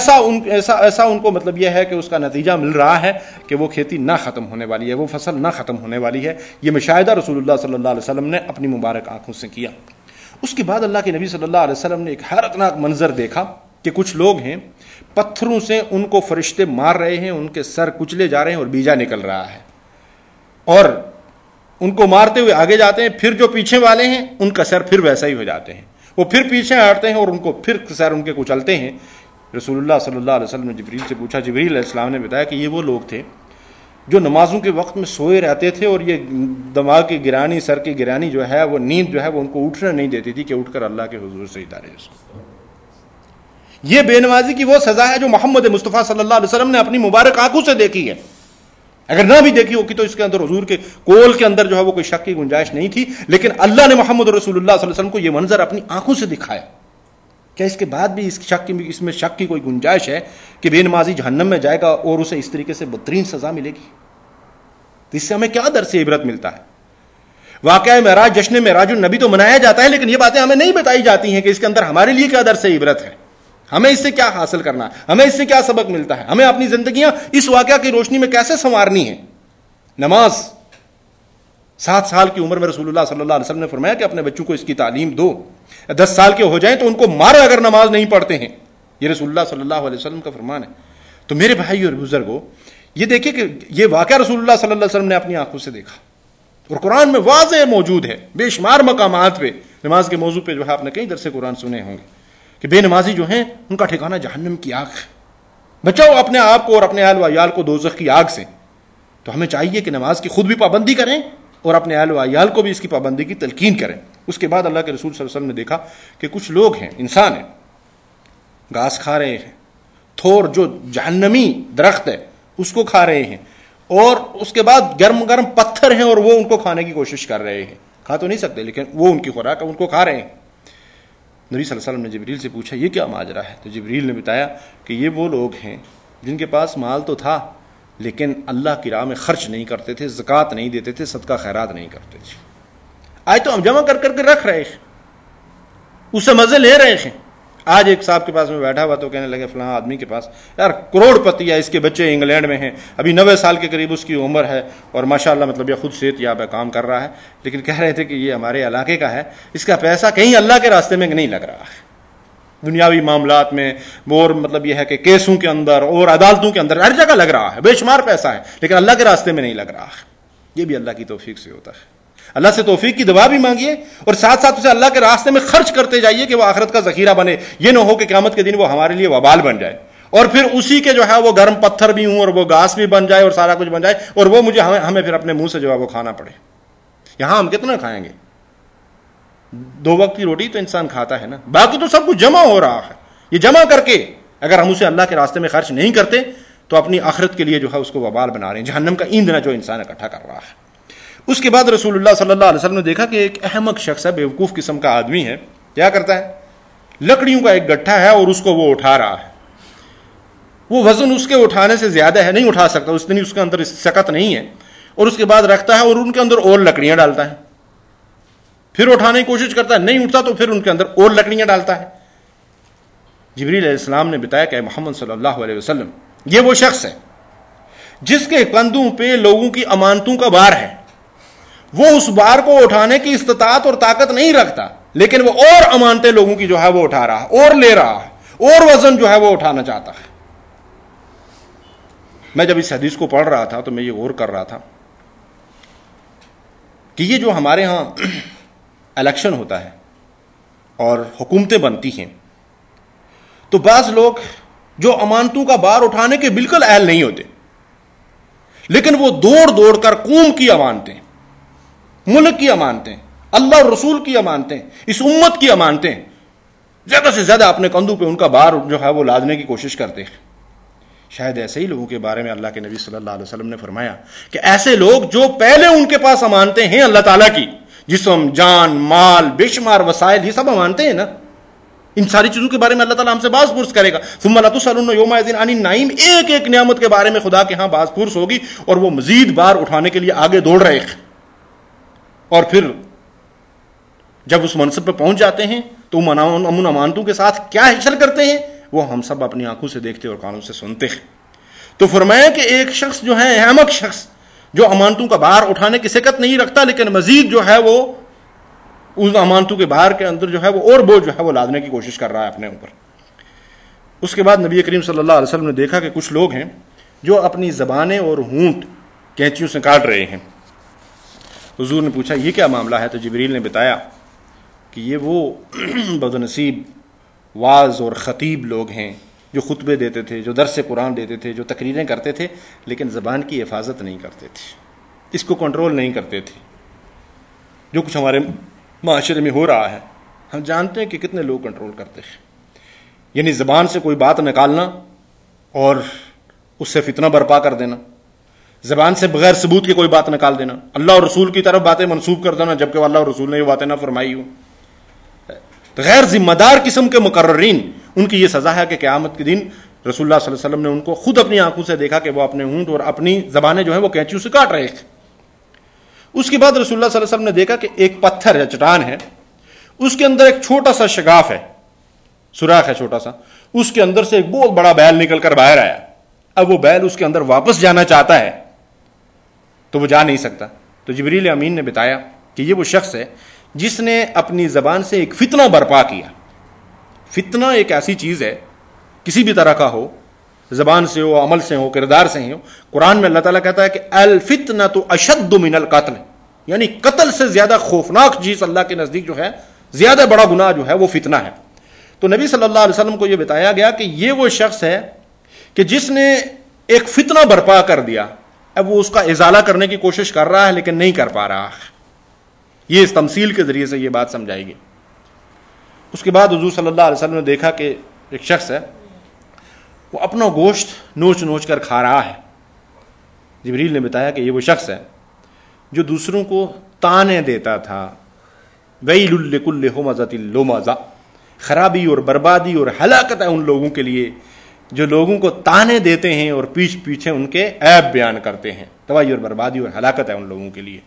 S1: ایسا ان کو مطلب یہ ہے کہ اس کا نتیجہ مل رہا ہے کہ وہ کھیتی نہ ختم ہونے والی ہے، وہ فصل نہ ختم ہونے والی ہے. یہ مشاہدہ رسول اللہ صلی اللہ علیہ وسلم نے اپنی مبارک آنکھوں سے کیا. اس کے بعد اللہ کے نبی صلی اللہ علیہ وسلم نے ایک حیرتناک منظر دیکھا کہ کچھ لوگ ہیں پتھروں سے ان کو فرشتے مار رہے ہیں، ان کے سر کچلے جا رہے ہیں اور بیجا نکل رہا ہے، اور ان کو مارتے ہوئے آگے جاتے ہیں. پھر جو پیچھے والے ہیں ان کا سر پھر ویسا ہی ہو جاتے ہیں، وہ پھر پیچھے ہٹتے ہیں اور ان کو پھر سر ان کے کچلتے ہیں. رسول اللہ صلی اللہ علیہ وسلم نے جبریل سے پوچھا، جبریل علیہ السلام نے بتایا کہ یہ وہ لوگ تھے جو نمازوں کے وقت میں سوئے رہتے تھے، اور یہ دماغ کی گرانی، سر کی گرانی جو ہے، وہ نیند جو ہے وہ ان کو اٹھنا نہیں دیتی تھی کہ اٹھ کر اللہ کے حضور سے ادارے. یہ بے نمازی کی وہ سزا ہے جو محمد مصطفیٰ صلی اللہ علیہ وسلم نے اپنی مبارک آنکھوں سے دیکھی ہے. اگر نہ بھی دیکھی ہوگی تو اس کے اندر حضور کے قول کے اندر جو ہے وہ کوئی شک کی گنجائش نہیں تھی، لیکن اللہ نے محمد رسول اللہ صلی اللہ علیہ وسلم کو یہ منظر اپنی آنکھوں سے دکھایا. کیا اس کے بعد بھی اس میں شک کی کوئی گنجائش ہے کہ بے نمازی جہنم میں جائے گا اور اسے اس طریقے سے بدترین سزا ملے گی؟ تو اس سے ہمیں کیا درس عبرت ملتا ہے؟ واقعہ معراج، جشن معراج النبی تو منایا جاتا ہے، لیکن یہ باتیں ہمیں نہیں بتائی جاتی ہیں کہ اس کے اندر ہمارے لیے کیا درس عبرت ہے، ہمیں اس سے کیا حاصل کرنا ہے، ہمیں اس سے کیا سبق ملتا ہے، ہمیں اپنی زندگیاں اس واقعہ کی روشنی میں کیسے سنوارنی ہے. نماز 7 سال کی عمر میں رسول اللہ صلی اللہ علیہ وسلم نے فرمایا کہ اپنے بچوں کو اس کی تعلیم دو. 10 سال کے ہو جائیں تو ان کو مارو اگر نماز نہیں پڑھتے ہیں. یہ رسول اللہ صلی اللہ علیہ وسلم کا فرمان ہے. تو میرے بھائی اور بزرگوں، یہ دیکھیں کہ یہ واقعہ رسول اللہ صلی اللہ علیہ وسلم نے اپنی آنکھوں سے دیکھا، اور قرآن میں واضح موجود ہے بے شمار مقامات پہ. نماز کے موضوع پہ جو ہے آپ نے کئی درس قرآن سنے ہوں گے کہ بے نمازی جو ہیں ان کا ٹھکانہ جہنم کی آگ ہے. بچاؤ اپنے آپ کو اور اپنے اہل و عیال کو دوزخ کی آگ سے. تو ہمیں چاہیے کہ نماز کی خود بھی پابندی کریں اور اپنے اہل و عیال کو بھی اس کی پابندی کی تلقین کریں. اس کے بعد اللہ کے رسول صلی اللہ علیہ وسلم نے دیکھا کہ کچھ لوگ ہیں، انسان ہیں، گھاس کھا رہے ہیں، تھور جو جہنمی درخت ہے اس کو کھا رہے ہیں، اور اس کے بعد گرم گرم پتھر ہیں اور وہ ان کو کھانے کی کوشش کر رہے ہیں. کھا تو نہیں سکتے لیکن وہ ان کی خوراک ہے، ان کو کھا رہے ہیں. نبی صلی اللہ علیہ وسلم نے جبریل سے پوچھا یہ کیا ماجرا ہے؟ تو جبریل نے بتایا کہ یہ وہ لوگ ہیں جن کے پاس مال تو تھا لیکن اللہ کی راہ میں خرچ نہیں کرتے تھے، زکوٰۃ نہیں دیتے تھے، صدقہ خیرات نہیں کرتے تھے. آج تو ہم جمع کر کر کے رکھ رہے ہیں، اسے مزے لے رہے ہیں، آج ایک صاحب کے پاس میں بیٹھا ہوا تو کہنے لگے فلاں آدمی کے پاس یار کروڑ پتی ہے، اس کے بچے انگلینڈ میں ہیں، ابھی 90 سال کے قریب اس کی عمر ہے، اور ماشاءاللہ مطلب یہ خود صحت یاب ہے، کام کر رہا ہے، لیکن کہہ رہے تھے کہ یہ ہمارے علاقے کا ہے، اس کا پیسہ کہیں اللہ کے راستے میں نہیں لگ رہا ہے، دنیاوی معاملات میں اور مطلب یہ ہے کہ کیسوں کے اندر اور عدالتوں کے اندر ہر جگہ لگ رہا ہے، بے شمار پیسہ ہے، لیکن اللہ کے راستے میں نہیں لگ رہا ہے۔ یہ بھی اللہ کی توفیق سے ہوتا ہے۔ اللہ سے توفیق کی دعا بھی مانگیے اور ساتھ ساتھ اسے اللہ کے راستے میں خرچ کرتے جائیے کہ وہ آخرت کا ذخیرہ بنے، یہ نہ ہو کہ قیامت کے دن وہ ہمارے لیے وبال بن جائے اور پھر اسی کے جو ہے وہ گرم پتھر بھی ہوں اور وہ گھاس بھی بن جائے اور سارا کچھ بن جائے اور وہ مجھے ہمیں پھر اپنے منہ سے جو ہے وہ کھانا پڑے۔ یہاں ہم کتنا کھائیں گے؟ 2 وقت کی روٹی تو انسان کھاتا ہے نا، باقی تو سب کچھ جمع ہو رہا ہے۔ یہ جمع کر کے اگر ہم اسے اللہ کے راستے میں خرچ نہیں کرتے تو اپنی آخرت کے لیے جو ہے اس کو وبال بنا رہے ہیں، جہنم کا ایندھن جو انسان اکٹھا کر رہا ہے۔ اس کے بعد رسول اللہ صلی اللہ علیہ وسلم نے دیکھا کہ ایک احمق شخص ہے، بیوقوف قسم کا آدمی ہے، کیا کرتا ہے؟ لکڑیوں کا ایک گٹھا ہے اور اس کو وہ اٹھا رہا ہے، وہ وزن اس کے اٹھانے سے زیادہ ہے، نہیں اٹھا سکتا، اس کے اندر سکت نہیں ہے، اور اس کے بعد رکھتا ہے اور ان کے اندر اور لکڑیاں ڈالتا ہے، پھر اٹھانے کی کوشش کرتا ہے، نہیں اٹھتا تو پھر ان کے اندر اور لکڑیاں ڈالتا ہے۔ جبریل علیہ السلام نے بتایا کہ محمد صلی اللہ علیہ وسلم یہ وہ شخص ہے جس کے کندھوں پہ لوگوں کی امانتوں کا بار ہے، وہ اس بار کو اٹھانے کی استطاعت اور طاقت نہیں رکھتا، لیکن وہ اور امانتیں لوگوں کی جو ہے وہ اٹھا رہا ہے اور لے رہا ہے اور وزن جو ہے وہ اٹھانا چاہتا ہے۔ میں جب اس حدیث کو پڑھ رہا تھا تو میں یہ غور کر رہا تھا کہ یہ جو ہمارے ہاں الیکشن ہوتا ہے اور حکومتیں بنتی ہیں تو بعض لوگ جو امانتوں کا بار اٹھانے کے بالکل اہل نہیں ہوتے، لیکن وہ دوڑ دوڑ کر قوم کی امانتیں، ملک کی امانتیں، اللہ اور رسول کی امانتیں، اس امت کی امانتیں زیادہ سے زیادہ اپنے کندھوں پہ ان کا بار جو ہے وہ لادنے کی کوشش کرتے ہیں۔ شاید ایسے ہی لوگوں کے بارے میں اللہ کے نبی صلی اللہ علیہ وسلم نے فرمایا کہ ایسے لوگ جو پہلے ان کے پاس امانتیں ہیں اللہ تعالیٰ کی، جسم، جان، مال، بے شمار وسائل، یہ سب امانتیں ہیں نا، ان ساری چیزوں کے بارے میں اللہ تعالیٰ ہم سے باز پرس کرے گا۔ ثم لتسألن یومئذ عن النعیم، ایک ایک نعمت کے بارے میں خدا کے ہاں باز پرس ہوگی اور وہ مزید بار اٹھانے کے لیے آگے دوڑ رہے ہیں، اور پھر جب اس منصب پہ پہنچ جاتے ہیں تو امن امانتوں کے ساتھ کیا حاصل کرتے ہیں وہ ہم سب اپنی آنکھوں سے دیکھتے اور کانوں سے سنتے ہیں۔ تو فرمایا کہ ایک شخص جو ہے احمق شخص جو امانتوں کا بار اٹھانے کی سکت نہیں رکھتا، لیکن مزید جو ہے وہ اس امانتوں کے بار کے اندر جو ہے وہ اور بوجھ جو ہے وہ لادنے کی کوشش کر رہا ہے اپنے اوپر۔ اس کے بعد نبی کریم صلی اللہ علیہ وسلم نے دیکھا کہ کچھ لوگ ہیں جو اپنی زبانیں اور ہونٹ کینچیوں سے کاٹ رہے ہیں۔ حضور نے پوچھا یہ کیا معاملہ ہے؟ تو جبریل نے بتایا کہ یہ وہ بدنصیب واعظ اور خطیب لوگ ہیں جو خطبے دیتے تھے، جو درس قرآن دیتے تھے، جو تقریریں کرتے تھے، لیکن زبان کی حفاظت نہیں کرتے تھے، اس کو کنٹرول نہیں کرتے تھے۔ جو کچھ ہمارے معاشرے میں ہو رہا ہے ہم جانتے ہیں کہ کتنے لوگ کنٹرول کرتے ہیں، یعنی زبان سے کوئی بات نکالنا اور اس سے فتنہ برپا کر دینا، زبان سے بغیر ثبوت کی کوئی بات نکال دینا، اللہ اور رسول کی طرف باتیں منسوب کر دینا جبکہ اللہ اور رسول نے یہ باتیں نہ فرمائی ہوں۔ غیر ذمہ دار قسم کے مقررین، ان کی یہ سزا ہے کہ قیامت کے دن رسول اللہ صلی اللہ علیہ وسلم نے ان کو خود اپنی آنکھوں سے دیکھا کہ وہ اپنے ہونٹ اور اپنی زبانیں جو ہیں وہ کینچیوں سے کاٹ رہے تھے۔ اس کے بعد رسول اللہ صلی اللہ علیہ وسلم نے دیکھا کہ ایک پتھر یا چٹان ہے، اس کے اندر ایک چھوٹا سا شگاف ہے، سوراخ ہے چھوٹا سا، اس کے اندر سے ایک بہت بڑا بیل نکل کر باہر آیا۔ اب وہ بیل اس کے اندر واپس جانا چاہتا ہے تو وہ جا نہیں سکتا۔ تو جبریل امین نے بتایا کہ یہ وہ شخص ہے جس نے اپنی زبان سے ایک فتنہ برپا کیا۔ فتنہ ایک ایسی چیز ہے کسی بھی طرح کا ہو، زبان سے ہو، عمل سے ہو، کردار سے ہو۔ قرآن میں اللہ تعالیٰ کہتا ہے کہ الفتنۃ اشد من القتل، یعنی قتل سے زیادہ خوفناک چیز اللہ کے نزدیک جو ہے، زیادہ بڑا گناہ جو ہے وہ فتنہ ہے۔ تو نبی صلی اللہ علیہ وسلم کو یہ بتایا گیا کہ یہ وہ شخص ہے کہ جس نے ایک فتنہ برپا کر دیا، اب وہ اس کا ازالہ کرنے کی کوشش کر رہا ہے لیکن نہیں کر پا رہا۔ یہ اس تمثیل کے ذریعے سے یہ بات سمجھائی گئی۔ اس کے بعد حضور صلی اللہ علیہ وسلم نے دیکھا کہ ایک شخص ہے وہ اپنا گوشت نوچ نوچ کر کھا رہا ہے۔ جبریل نے بتایا کہ یہ وہ شخص ہے جو دوسروں کو تانے دیتا تھا، ویل لکل ہمزۃ لمزہ، خرابی اور بربادی اور ہلاکت ہے ان لوگوں کے لیے جو لوگوں کو تانے دیتے ہیں اور پیچھے ان کے عیب بیان کرتے ہیں۔ تباہی اور بربادی اور ہلاکت ہے ان لوگوں کے لیے۔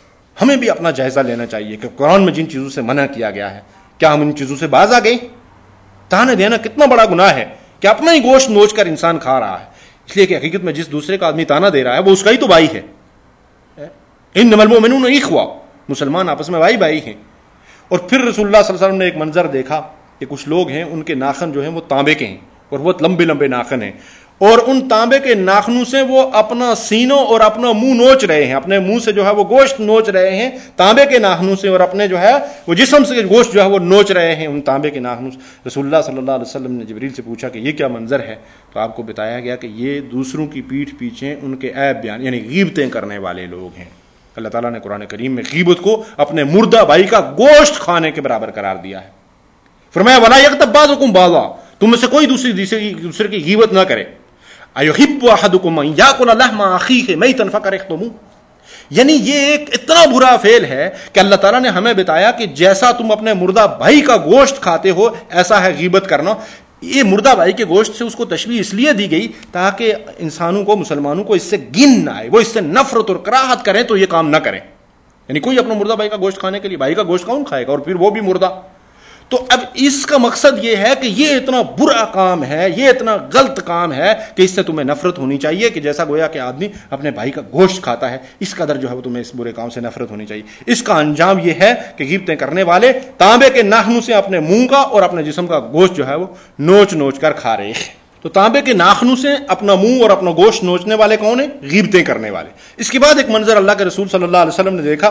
S1: ہمیں بھی اپنا جائزہ لینا چاہیے کہ قرآن میں جن چیزوں سے منع کیا گیا ہے کیا ہم ان چیزوں سے باز آ گئے؟ ताने देना कितना बड़ा गुनाह है कि अपना ही गोश्त नोच कर इंसान खा रहा है, इसलिए कि हकीकत में जिस दूसरे का आदमी ताना दे रहा है वो उसका ही तो भाई है। इन्नमल मुमिनून इख्वा, मुसलमान आपस में भाई भाई हैं। और फिर रसूलुल्लाह सल्लल्लाहु अलैहि वसल्लम ने एक मंजर देखा कि कुछ लोग हैं, उनके नाखन जो हैं वो तांबे के हैं और बहुत लंबे लंबे नाखन हैं, और उन तांबे के नाखनों से वो अपना सीनों और अपना मुंह नोच रहे हैं, अपने मुंह से जो है वो गोश्त नोच रहे हैं तांबे के नाखनों से, और अपने जो है वो जिस्म से गोश्त जो है वो नोच रहे हैं उन तांबे के नाखनों से। रसूलुल्लाह सल्लल्लाहु अलैहि वसल्लम ने जिब्रील से पूछा कि ये क्या मंजर है, तो आपको बताया गया कि ये दूसरों की पीठ पीछे उनके ऐब बयान यानी गीबतें करने वाले लोग हैं। अल्लाह ताला ने कुरान करीम में गीबत को अपने मुर्दा भाई का गोश्त खाने के बराबर करार दिया है। फरमाया वला यग़्तब बाज़ुकुम बाज़ा, तुम में से कोई दूसरे की गीबत ना करे। अयुहिब्बु अहदुकुम अन याकुल लहमा अखीहि मैतन फकरिह्तुमू, यानी ये एक इतना बुरा फेल है कि अल्लाह ताला ने हमें बताया कि जैसा तुम अपने मुर्दा भाई का गोश्त खाते हो ऐसा है गीबत करना। ये मुर्दा भाई के गोश्त से उसको तशबीह इसलिए दी गई ताकि इंसानों को, मुसलमानों को इससे गिन ना आए, वो इससे नफरत और कराहत करें तो ये काम ना करें। यानी कोई अपना मुर्दा भाई का गोश्त खाने के लिए, भाई का गोश्त कौन खाएगा, और फिर वो भी मुर्दा। तो अब इसका मकसद ये है कि ये इतना बुरा काम है, ये इतना गलत काम है कि इससे तुम्हें नफरत होनी चाहिए, कि जैसा गोया कि आदमी अपने भाई का गोश्त खाता है इस कदर जो है वो तुम्हें इस बुरे काम से नफरत होनी चाहिए। इसका अंजाम ये है कि गिबतें करने वाले तांबे के नाखनों से अपने मुंह का और अपने जिस्म का गोश्त जो है वो नोच नोच कर खा रहे हैं। तो तांबे के नाखनों से अपना मुंह और अपना गोश्त नोचने वाले कौन है? गिबतें करने वाले। इसके बाद एक मंजर अल्लाह के रसूल सल्लल्लाहु अलैहि वसल्लम ने देखा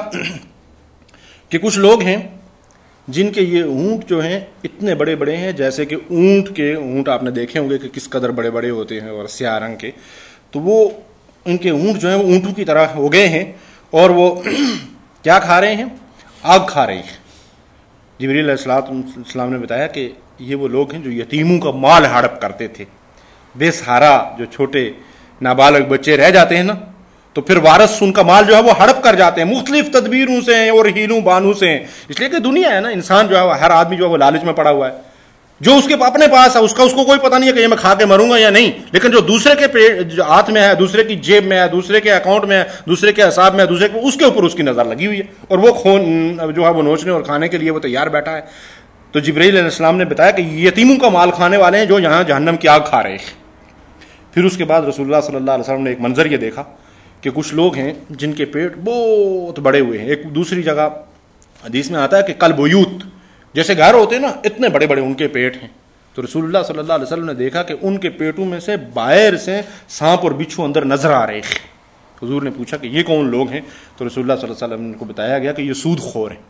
S1: कि कुछ लोग हैं जिनके ये ऊंट जो हैं इतने बड़े बड़े हैं, जैसे कि ऊंट आपने देखे होंगे कि किस कदर बड़े बड़े होते हैं और स्याह रंग के, तो वो इनके ऊंट जो हैं वो ऊंटों की तरह हो गए हैं और वो क्या खा रहे हैं? आग खा रहे हैं। जिब्रील अलैहिस्सलाम ने बताया कि ये वो लोग हैं जो यतीमों का माल हड़प करते थे। बेसहारा जो छोटे नाबालग बच्चे रह जाते हैं ना, तो फिर वारस उनका माल जो है वो हड़प कर जाते हैं मुख्तलिफ तदबीरों से और हीलों बानों से। इसलिए कि दुनिया है ना, इंसान जो है हर आदमी जो है वो लालच में पड़ा हुआ है। जो उसके अपने पास है उसको कोई पता नहीं है कि ये मैं खा के मरूंगा या नहीं, लेकिन जो दूसरे के हाथ में है, दूसरे की जेब में है, दूसरे के अकाउंट में है, दूसरे के हिसाब में है, दूसरे के, उसके ऊपर उसकी नजर लगी हुई है और वो खून जो है वो नोचने और खाने के लिए वो तैयार बैठा है। तो जिब्रील अलैहिस्सलाम ने बताया कि यतीमों का माल खाने वाले हैं जो यहाँ जहन्नम की आग खा रहे हैं। फिर उसके बाद रसूलुल्लाह सल्लल्लाहु अलैहि वसल्लम ने एक मंजर ये देखा कि कुछ लोग हैं जिनके पेट बहुत बड़े हुए हैं। एक दूसरी जगह हदीस में आता है कि कल बुयूत, जैसे घर होते हैं ना, इतने बड़े बड़े उनके पेट हैं। तो रसूलुल्लाह सल्लल्लाहु अलैहि वसल्लम ने देखा कि उनके पेटों में से बाहर से सांप और बिच्छू अंदर नजर आ रहे हैं। हुजूर ने पूछा कि ये कौन लोग हैं? तो रसूलुल्लाह सल्लल्लाहु अलैहि वसल्लम को बताया गया कि ये सूदखोर हैं।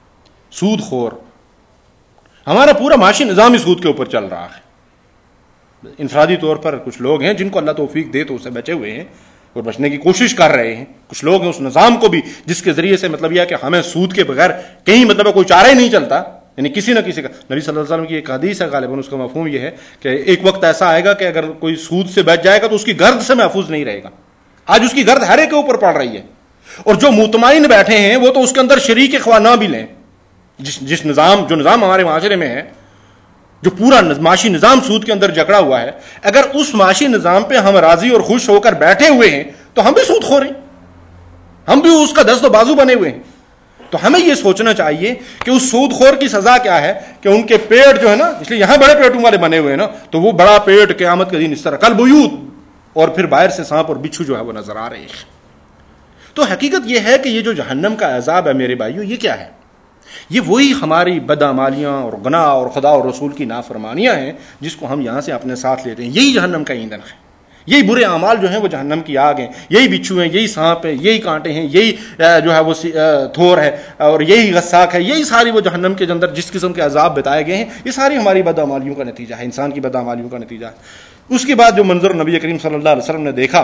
S1: सूदखोर, हमारा पूरा माशी निजाम ही सूद के ऊपर चल रहा है। इंफरादी तौर पर कुछ लोग हैं जिनको अल्लाह तौफीक दे तो उससे बचे हुए हैं और बचने की कोशिश कर रहे हैं। कुछ लोग हैं उस निजाम को भी जिसके जरिए से मतलब यह है कि हमें सूद के बगैर कहीं मतलब कोई चारा ही नहीं चलता, यानी किसी न किसी का। नबी सल्लल्लाहु अलैहि वसल्लम की एक हदीस है, गालिबन उसका मफहूम यह है कि एक वक्त ऐसा आएगा कि अगर कोई सूद से बच जाएगा तो उसकी गर्द से महफूज नहीं रहेगा। आज उसकी गर्द हरे के ऊपर पड़ रही है और जो मुतमईन बैठे हैं वो तो उसके अंदर शरीक ख्वा ना भी लें। जिस निजाम हमारे माशरे में है, जो पूरा माशी निजाम सूद के अंदर जकड़ा हुआ है, अगर उस माशी निजाम पे हम राजी और खुश होकर बैठे हुए हैं तो हम भी सूदखोर हैं, हम भी उसका दस्त बाजू बने हुए हैं। तो हमें यह सोचना चाहिए कि उस सूदखोर की सजा क्या है कि उनके पेट जो है ना, इसलिए यहां बड़े पेटों वाले बने हुए हैं ना, तो वो बड़ा पेट क़यामत के दिन इस तरह कल बुयूत, और फिर बाहर से सांप और बिच्छू जो है वो नजर आ रहे हैं। तो हकीकत यह है कि ये जो जहन्नम का अजाब है मेरे भाइयों, ये क्या है? ये वही हमारी बदअमालियां और गुनाह और खुदा और रसूल की नाफरमानियां हैं जिसको हम यहां से अपने साथ लेते हैं। यही जहन्नम का ईंधन है। यही बुरे अमाल जो हैं वो जहन्नम की आग हैं। यही बिच्छू हैं, यही सांप है, यही कांटे हैं, यही जो है वो थोर है और यही गस्साक है। यही सारी वो जहन्नम के अंदर जिस किस्म के अजाब बताए गए हैं, ये सारी हमारी बदअमालियों का नतीजा है, इंसान की बदअमालियों का नतीजा है। उसके बाद जो मंजर नबी करीम सल्लल्लाहु अलैहि वसल्लम ने देखा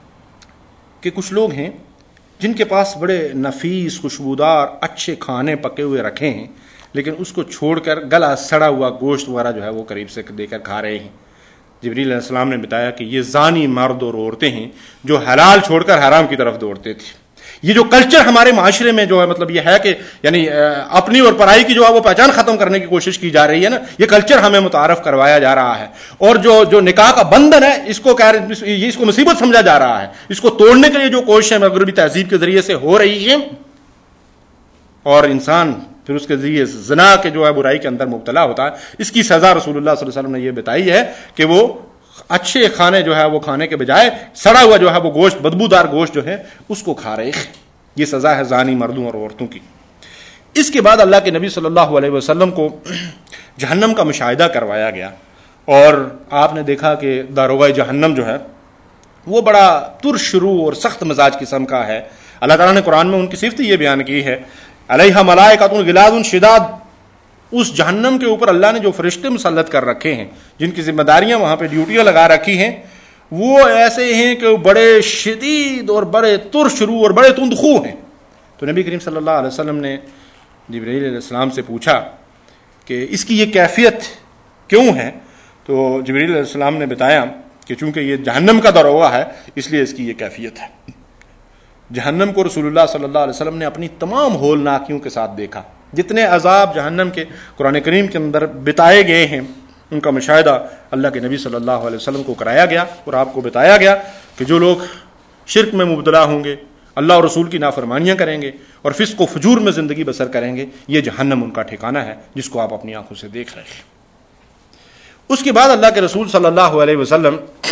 S1: कि कुछ लोग हैं जिनके पास बड़े नफीस खुशबूदार अच्छे खाने पके हुए रखे हैं, लेकिन उसको छोड़कर गला सड़ा हुआ गोश्त वगैरह जो है वो करीब से देकर खा रहे हैं। जिब्रील अलैहिस्सलाम ने बताया कि ये जानी मर्द और औरतें हैं जो हलाल छोड़कर हराम की तरफ दौड़ते थे। ये जो कल्चर हमारे माशरे में जो है मतलब ये है कि यानी अपनी और पराई की जो है वो पहचान खत्म करने की कोशिश की जा रही है ना, ये कल्चर हमें मुतारफ करवाया जा रहा है। और जो निकाह का बंधन है इसको मुसीबत समझा जा रहा है। इसको तोड़ने के लिए जो कोशिश है मगरबी तहजीब के जरिए से हो रही है और इंसान پھر اس کے ذریعے زنا کے جو ہے برائی کے اندر مبتلا ہوتا ہے، اس کی سزا رسول اللہ صلی اللہ علیہ وسلم نے یہ بتائی ہے کہ وہ اچھے کھانے جو ہے وہ کھانے کے بجائے سڑا ہوا جو ہے وہ گوشت، بدبودار گوشت جو ہے اس کو کھا رہے ہیں۔ یہ سزا ہے زانی مردوں اور عورتوں کی۔ اس کے بعد اللہ کے نبی صلی اللہ علیہ وسلم کو جہنم کا مشاہدہ کروایا گیا، اور آپ نے دیکھا کہ داروغہ جہنم جو ہے وہ بڑا ترشرو اور سخت مزاج قسم کا ہے۔ اللہ تعالیٰ نے قرآن میں ان کی صفت یہ بیان کی ہے، علیہا ملائکۃ غلاظ شداد، اس جہنم کے اوپر اللہ نے جو فرشتے مسلط کر رکھے ہیں، جن کی ذمہ داریاں وہاں پہ ڈیوٹیاں لگا رکھی ہیں، وہ ایسے ہیں کہ بڑے شدید اور بڑے ترشرو اور بڑے تندخو ہیں۔ تو نبی کریم صلی اللہ علیہ وسلم نے جبرائیل علیہ السلام سے پوچھا کہ اس کی یہ کیفیت کیوں ہے؟ تو جبرائیل علیہ السلام نے بتایا کہ چونکہ یہ جہنم کا داروغہ ہے اس لیے اس کی یہ کیفیت ہے۔ جہنم کو رسول اللہ صلی اللہ علیہ وسلم نے اپنی تمام ہولناکیوں کے ساتھ دیکھا، جتنے عذاب جہنم کے قرآن کریم کے اندر بتائے گئے ہیں ان کا مشاہدہ اللہ کے نبی صلی اللہ علیہ وسلم کو کرایا گیا، اور آپ کو بتایا گیا کہ جو لوگ شرک میں مبتلا ہوں گے، اللہ اور رسول کی نافرمانیاں کریں گے اور فسق و فجور میں زندگی بسر کریں گے، یہ جہنم ان کا ٹھکانہ ہے جس کو آپ اپنی آنکھوں سے دیکھ رہے ہیں۔ اس کے بعد اللہ کے رسول صلی اللہ علیہ وسلم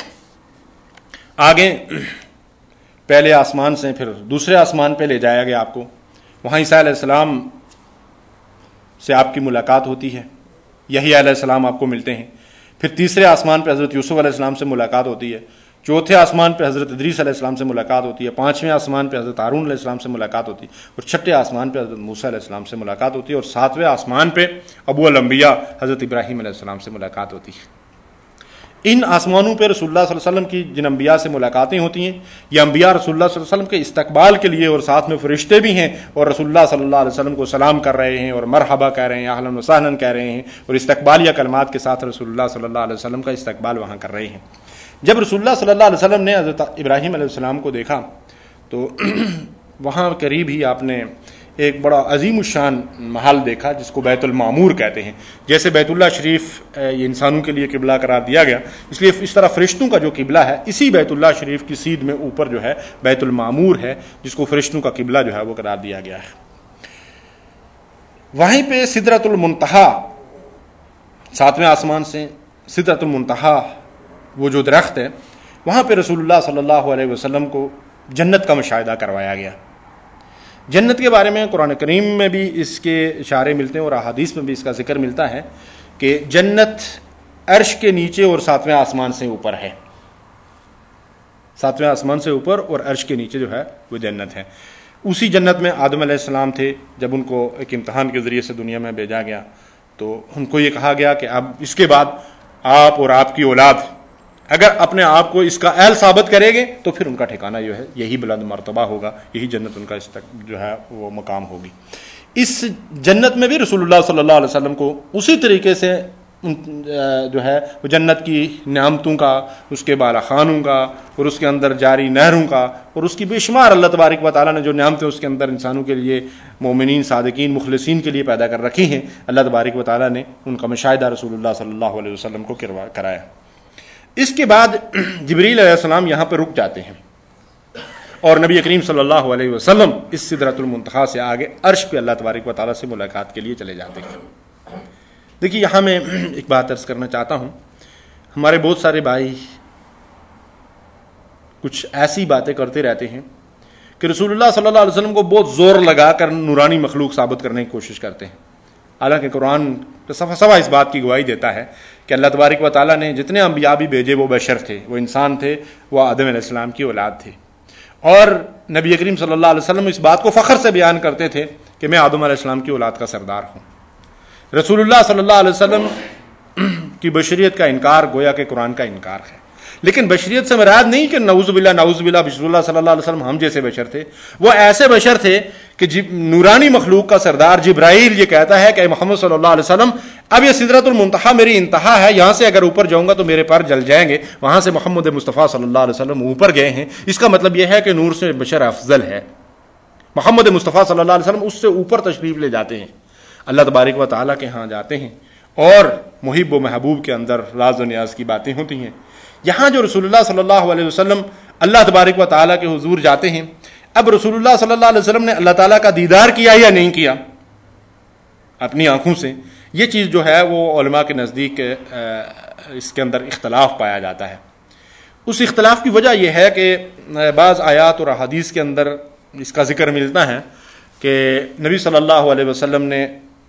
S1: آگے پہلے آسمان سے پھر دوسرے آسمان پہ لے جایا گیا آپ کو، وہاں عیسیٰ علیہ السلام سے آپ کی ملاقات ہوتی ہے، یحییٰ علیہ السلام آپ کو ملتے ہیں، پھر تیسرے آسمان پہ حضرت یوسف علیہ السلام سے ملاقات ہوتی ہے، چوتھے آسمان پہ حضرت ادریس علیہ السلام سے ملاقات ہوتی ہے، پانچویں آسمان پہ حضرت ہارون علیہ السلام سے ملاقات ہوتی ہے، اور چھٹے آسمان پہ حضرت موسیٰ علیہ السلام سے ملاقات ہوتی ہے، اور ساتویں آسمان پہ ابو الانبیاء حضرت ابراہیم علیہ السلام سے ملاقات ہوتی ہے۔ ان آسمانوں پہ رسول اللہ صلی اللہ علیہ وسلم کی جن انبیاء سے ملاقاتیں ہوتی ہیں، یہ انبیاء رسول اللہ صلی اللہ علیہ وسلم کے استقبال کے لیے، اور ساتھ میں فرشتے بھی ہیں، اور رسول اللہ صلی اللہ علیہ وسلم کو سلام کر رہے ہیں اور مرحبا کہہ رہے ہیں، اہلا و سہلا کہہ رہے ہیں، اور استقبالیہ کلمات کے ساتھ رسول اللہ صلی اللہ علیہ وسلم کا استقبال وہاں کر رہے ہیں۔ جب رسول اللہ صلی اللہ علیہ وسلم نے حضرت ابراہیم علیہ السلام کو دیکھا تو وہاں قریب ہی آپ نے ایک بڑا عظیم الشان محل دیکھا جس کو بیت المعمور کہتے ہیں۔ جیسے بیت اللہ شریف یہ انسانوں کے لیے قبلہ قرار دیا گیا، اس لیے اس طرح فرشتوں کا جو قبلہ ہے اسی بیت اللہ شریف کی سیدھ میں اوپر جو ہے بیت المعمور ہے، جس کو فرشتوں کا قبلہ جو ہے وہ قرار دیا گیا ہے۔ وہیں پہ سدرۃ المنتہا، ساتویں آسمان سے سدرۃ المنتہا وہ جو درخت ہے، وہاں پہ رسول اللہ صلی اللہ علیہ وسلم کو جنت کا مشاہدہ کروایا گیا۔ جنت کے بارے میں قرآن کریم میں بھی اس کے اشارے ملتے ہیں اور احادیث میں بھی اس کا ذکر ملتا ہے کہ جنت عرش کے نیچے اور ساتویں آسمان سے اوپر ہے، ساتویں آسمان سے اوپر اور عرش کے نیچے جو ہے وہ جنت ہے۔ اسی جنت میں آدم علیہ السلام تھے، جب ان کو ایک امتحان کے ذریعے سے دنیا میں بھیجا گیا تو ان کو یہ کہا گیا کہ اب اس کے بعد آپ اور آپ کی اولاد اگر اپنے آپ کو اس کا اہل ثابت کرے گے تو پھر ان کا ٹھکانہ جو ہے یہی بلند مرتبہ ہوگا، یہی جنت ان کا اس تک جو ہے وہ مقام ہوگی۔ اس جنت میں بھی رسول اللہ صلی اللہ علیہ وسلم کو اسی طریقے سے جو ہے وہ جنت کی نعمتوں کا، اس کے بالا خانوں کا، اور اس کے اندر جاری نہروں کا، اور اس کی بے شمار اللہ تبارک و تعالیٰ نے جو نعمتیں اس کے اندر انسانوں کے لیے، مومنین، صادقین، مخلصین کے لیے پیدا کر رکھی ہیں، اللہ تبارک و تعالیٰ نے ان کا مشاہدہ رسول اللہ صلی اللہ علیہ وسلم کو کرایا۔ اس کے بعد جبریل علیہ السلام یہاں پہ رک جاتے ہیں اور نبی کریم صلی اللہ علیہ وسلم اس سدرۃ المنتہا سے آگے عرش پہ اللہ تبارک و تعالیٰ سے ملاقات کے لیے چلے جاتے ہیں۔ دیکھیے یہاں میں ایک بات عرض کرنا چاہتا ہوں، ہمارے بہت سارے بھائی کچھ ایسی باتیں کرتے رہتے ہیں کہ رسول اللہ صلی اللہ علیہ وسلم کو بہت زور لگا کر نورانی مخلوق ثابت کرنے کی کوشش کرتے ہیں، حالانکہ قرآن صفحہ صفحہ اس بات کی گواہی دیتا ہے کہ اللہ تبارک و تعالیٰ نے جتنے انبیاء بھی بھیجے وہ بشر تھے، وہ انسان تھے، وہ آدم علیہ السلام کی اولاد تھے، اور نبی کریم صلی اللہ علیہ وسلم اس بات کو فخر سے بیان کرتے تھے کہ میں آدم علیہ السلام کی اولاد کا سردار ہوں۔ رسول اللہ صلی اللہ علیہ وسلم کی بشریت کا انکار گویا کہ قرآن کا انکار ہے، لیکن بشریت سے مراد نہیں کہ نعوذ باللہ رسول اللہ صلی اللہ علیہ وسلم ہم جیسے بشر تھے، وہ ایسے بشر تھے کہ نورانی مخلوق کا سردار جبرائیل یہ کہتا ہے کہ محمد صلی اللہ علیہ وسلم اب یہ سدرۃ المنتہا میری انتہا ہے، یہاں سے اگر اوپر جاؤں گا تو میرے پر جل جائیں گے، وہاں سے محمد مصطفیٰ صلی اللہ علیہ وسلم اوپر گئے ہیں، اس کا مطلب یہ ہے کہ نور سے بشر افضل ہے، محمد مصطفیٰ صلی اللہ علیہ وسلم اس سے اوپر تشریف لے جاتے ہیں، اللہ تبارک و تعالیٰ کے ہاں جاتے ہیں، اور محب و محبوب کے اندر راز و نیاز کی باتیں ہوتی ہیں۔ یہاں جو رسول اللہ صلی اللہ علیہ وسلم اللہ تبارک و تعالیٰ کے حضور جاتے ہیں، اب رسول اللہ صلی اللہ علیہ وسلم نے اللہ تعالیٰ کا دیدار کیا یا نہیں کیا؟ اپنی آنکھوں سے، یہ چیز جو ہے وہ علماء کے نزدیک اس کے اندر اختلاف پایا جاتا ہے۔ اس اختلاف کی وجہ یہ ہے کہ بعض آیات اور احادیث کے اندر اس کا ذکر ملتا ہے کہ نبی صلی اللہ علیہ وسلم نے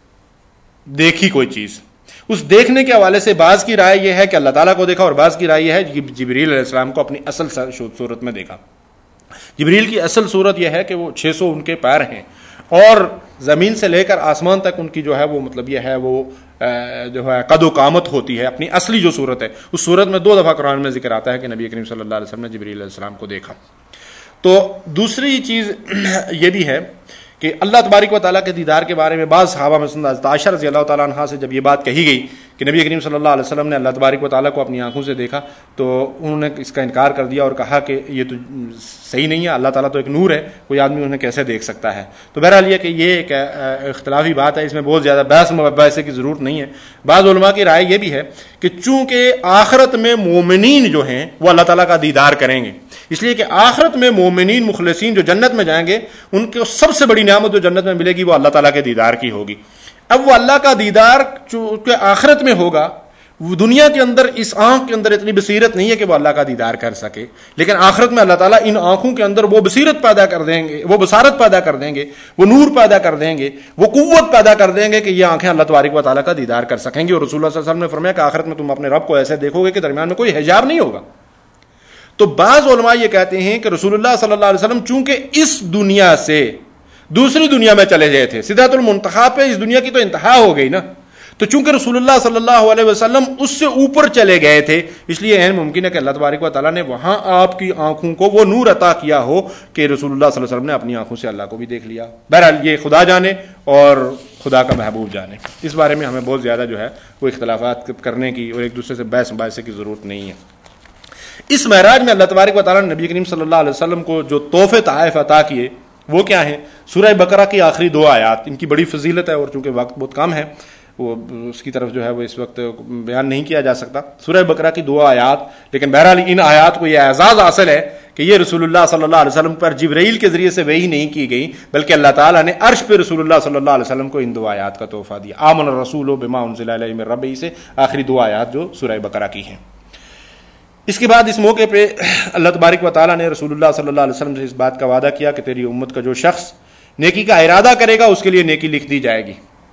S1: دیکھی کوئی چیز، اس دیکھنے کے حوالے سے بعض کی رائے یہ ہے کہ اللہ تعالیٰ کو دیکھا، اور بعض کی رائے یہ ہے کہ جبریل علیہ السلام کو اپنی اصل صورت میں دیکھا۔ جبریل کی اصل صورت یہ ہے کہ وہ 600 ان کے پیر ہیں، اور زمین سے لے کر آسمان تک ان کی جو ہے وہ مطلب یہ ہے وہ جو ہے قد و قامت ہوتی ہے، اپنی اصلی جو صورت ہے اس صورت میں 2 دفعہ قرآن میں ذکر آتا ہے کہ نبی کریم صلی اللہ علیہ وسلم نے جبریل علیہ السلام کو دیکھا۔ تو دوسری چیز یہ بھی ہے کہ اللہ تبارک و تعالیٰ کے دیدار کے بارے میں بعض صحابہ مثلا حضرت عائشہ رضی اللہ تعالیٰ عنہا سے جب یہ بات کہی گئی کہ نبی کریم صلی اللہ علیہ وسلم نے اللہ تبارک و تعالیٰ کو اپنی آنکھوں سے دیکھا، تو انہوں نے اس کا انکار کر دیا اور کہا کہ یہ تو صحیح نہیں ہے، اللہ تعالیٰ تو ایک نور ہے، کوئی آدمی انہیں کیسے دیکھ سکتا ہے۔ تو بہرحال یہ کہ یہ ایک اختلافی بات ہے، اس میں بہت زیادہ بحث مباحثے کی ضرورت نہیں ہے۔ بعض علماء کی رائے یہ بھی ہے کہ چونکہ آخرت میں مومنین جو ہیں وہ اللہ تعالیٰ کا دیدار کریں گے، اس لیے کہ آخرت میں مومنین مخلصین جو جنت میں جائیں گے ان کو سب سے بڑی نعمت جو جنت میں ملے گی وہ اللہ تعالیٰ کے دیدار کی ہوگی۔ اب وہ اللہ کا دیدار چونکہ آخرت میں ہوگا، وہ دنیا کے اندر اس آنکھ کے اندر اتنی بصیرت نہیں ہے کہ وہ اللہ کا دیدار کر سکے، لیکن آخرت میں اللہ تعالیٰ ان آنکھوں کے اندر وہ بصیرت پیدا کر دیں گے، وہ بصارت پیدا کر دیں گے، وہ نور پیدا کر دیں گے، وہ قوت پیدا کر دیں گے کہ یہ آنکھیں اللہ تبارک و تعالیٰ کا دیدار کر سکیں گی۔ اور رسول اللہ صلی اللہ علیہ وسلم نے فرمایا کہ آخرت میں تم اپنے رب کو ایسے دیکھو گے کہ درمیان میں کوئی حجاب نہیں ہوگا۔ تو بعض علماء یہ کہتے ہیں کہ رسول اللہ صلی اللہ علیہ وسلم چونکہ اس دنیا سے دوسری دنیا میں چلے گئے تھے، سدرۃ المنتہا پہ اس دنیا کی تو انتہا ہو گئی نا، تو چونکہ رسول اللہ صلی اللہ علیہ وسلم اس سے اوپر چلے گئے تھے، اس لیے عین ممکن ہے کہ اللہ تبارک و تعالیٰ نے وہاں آپ کی آنکھوں کو وہ نور عطا کیا ہو کہ رسول اللہ صلی اللہ علیہ وسلم نے اپنی آنکھوں سے اللہ کو بھی دیکھ لیا۔ بہرحال یہ خدا جانے اور خدا کا محبوب جانے، اس بارے میں ہمیں بہت زیادہ جو ہے وہ اختلافات کرنے کی اور ایک دوسرے سے بحث مباحثے کی ضرورت نہیں ہے۔ اس معراج میں اللہ تبارک و تعالیٰ نے نبی کریم صلی اللہ علیہ وسلم کو جو تحفے تحائف عطا کیے وہ کیا ہیں؟ سورہ بقرہ کی آخری 2 آیات، ان کی بڑی فضیلت ہے اور چونکہ وقت بہت کم ہے وہ اس کی طرف جو ہے وہ اس وقت بیان نہیں کیا جا سکتا۔ سورہ بقرہ کی 2 آیات، لیکن بہرحال ان آیات کو یہ اعزاز حاصل ہے کہ یہ رسول اللہ صلی اللہ علیہ وسلم پر جبرائیل کے ذریعے سے وحی نہیں کی گئی، بلکہ اللہ تعالیٰ نے عرش پہ رسول اللہ صلی اللہ علیہ وسلم کو ان 2 آیات کا تحفہ دیا۔ آمن الرسول بما انزل الیہ من ربہ سے آخری 2 آیات جو سورہ بقرہ کی ہیں۔ اس کے بعد اس موقع پہ اللہ تبارک و تعالیٰ نے رسول اللہ صلی اللہ علیہ وسلم سے اس بات کا وعدہ کیا کہ تیری امت کا جو شخص نیکی کا ارادہ کرے گا اس کے لیے نیکی لکھ دی جائے گی،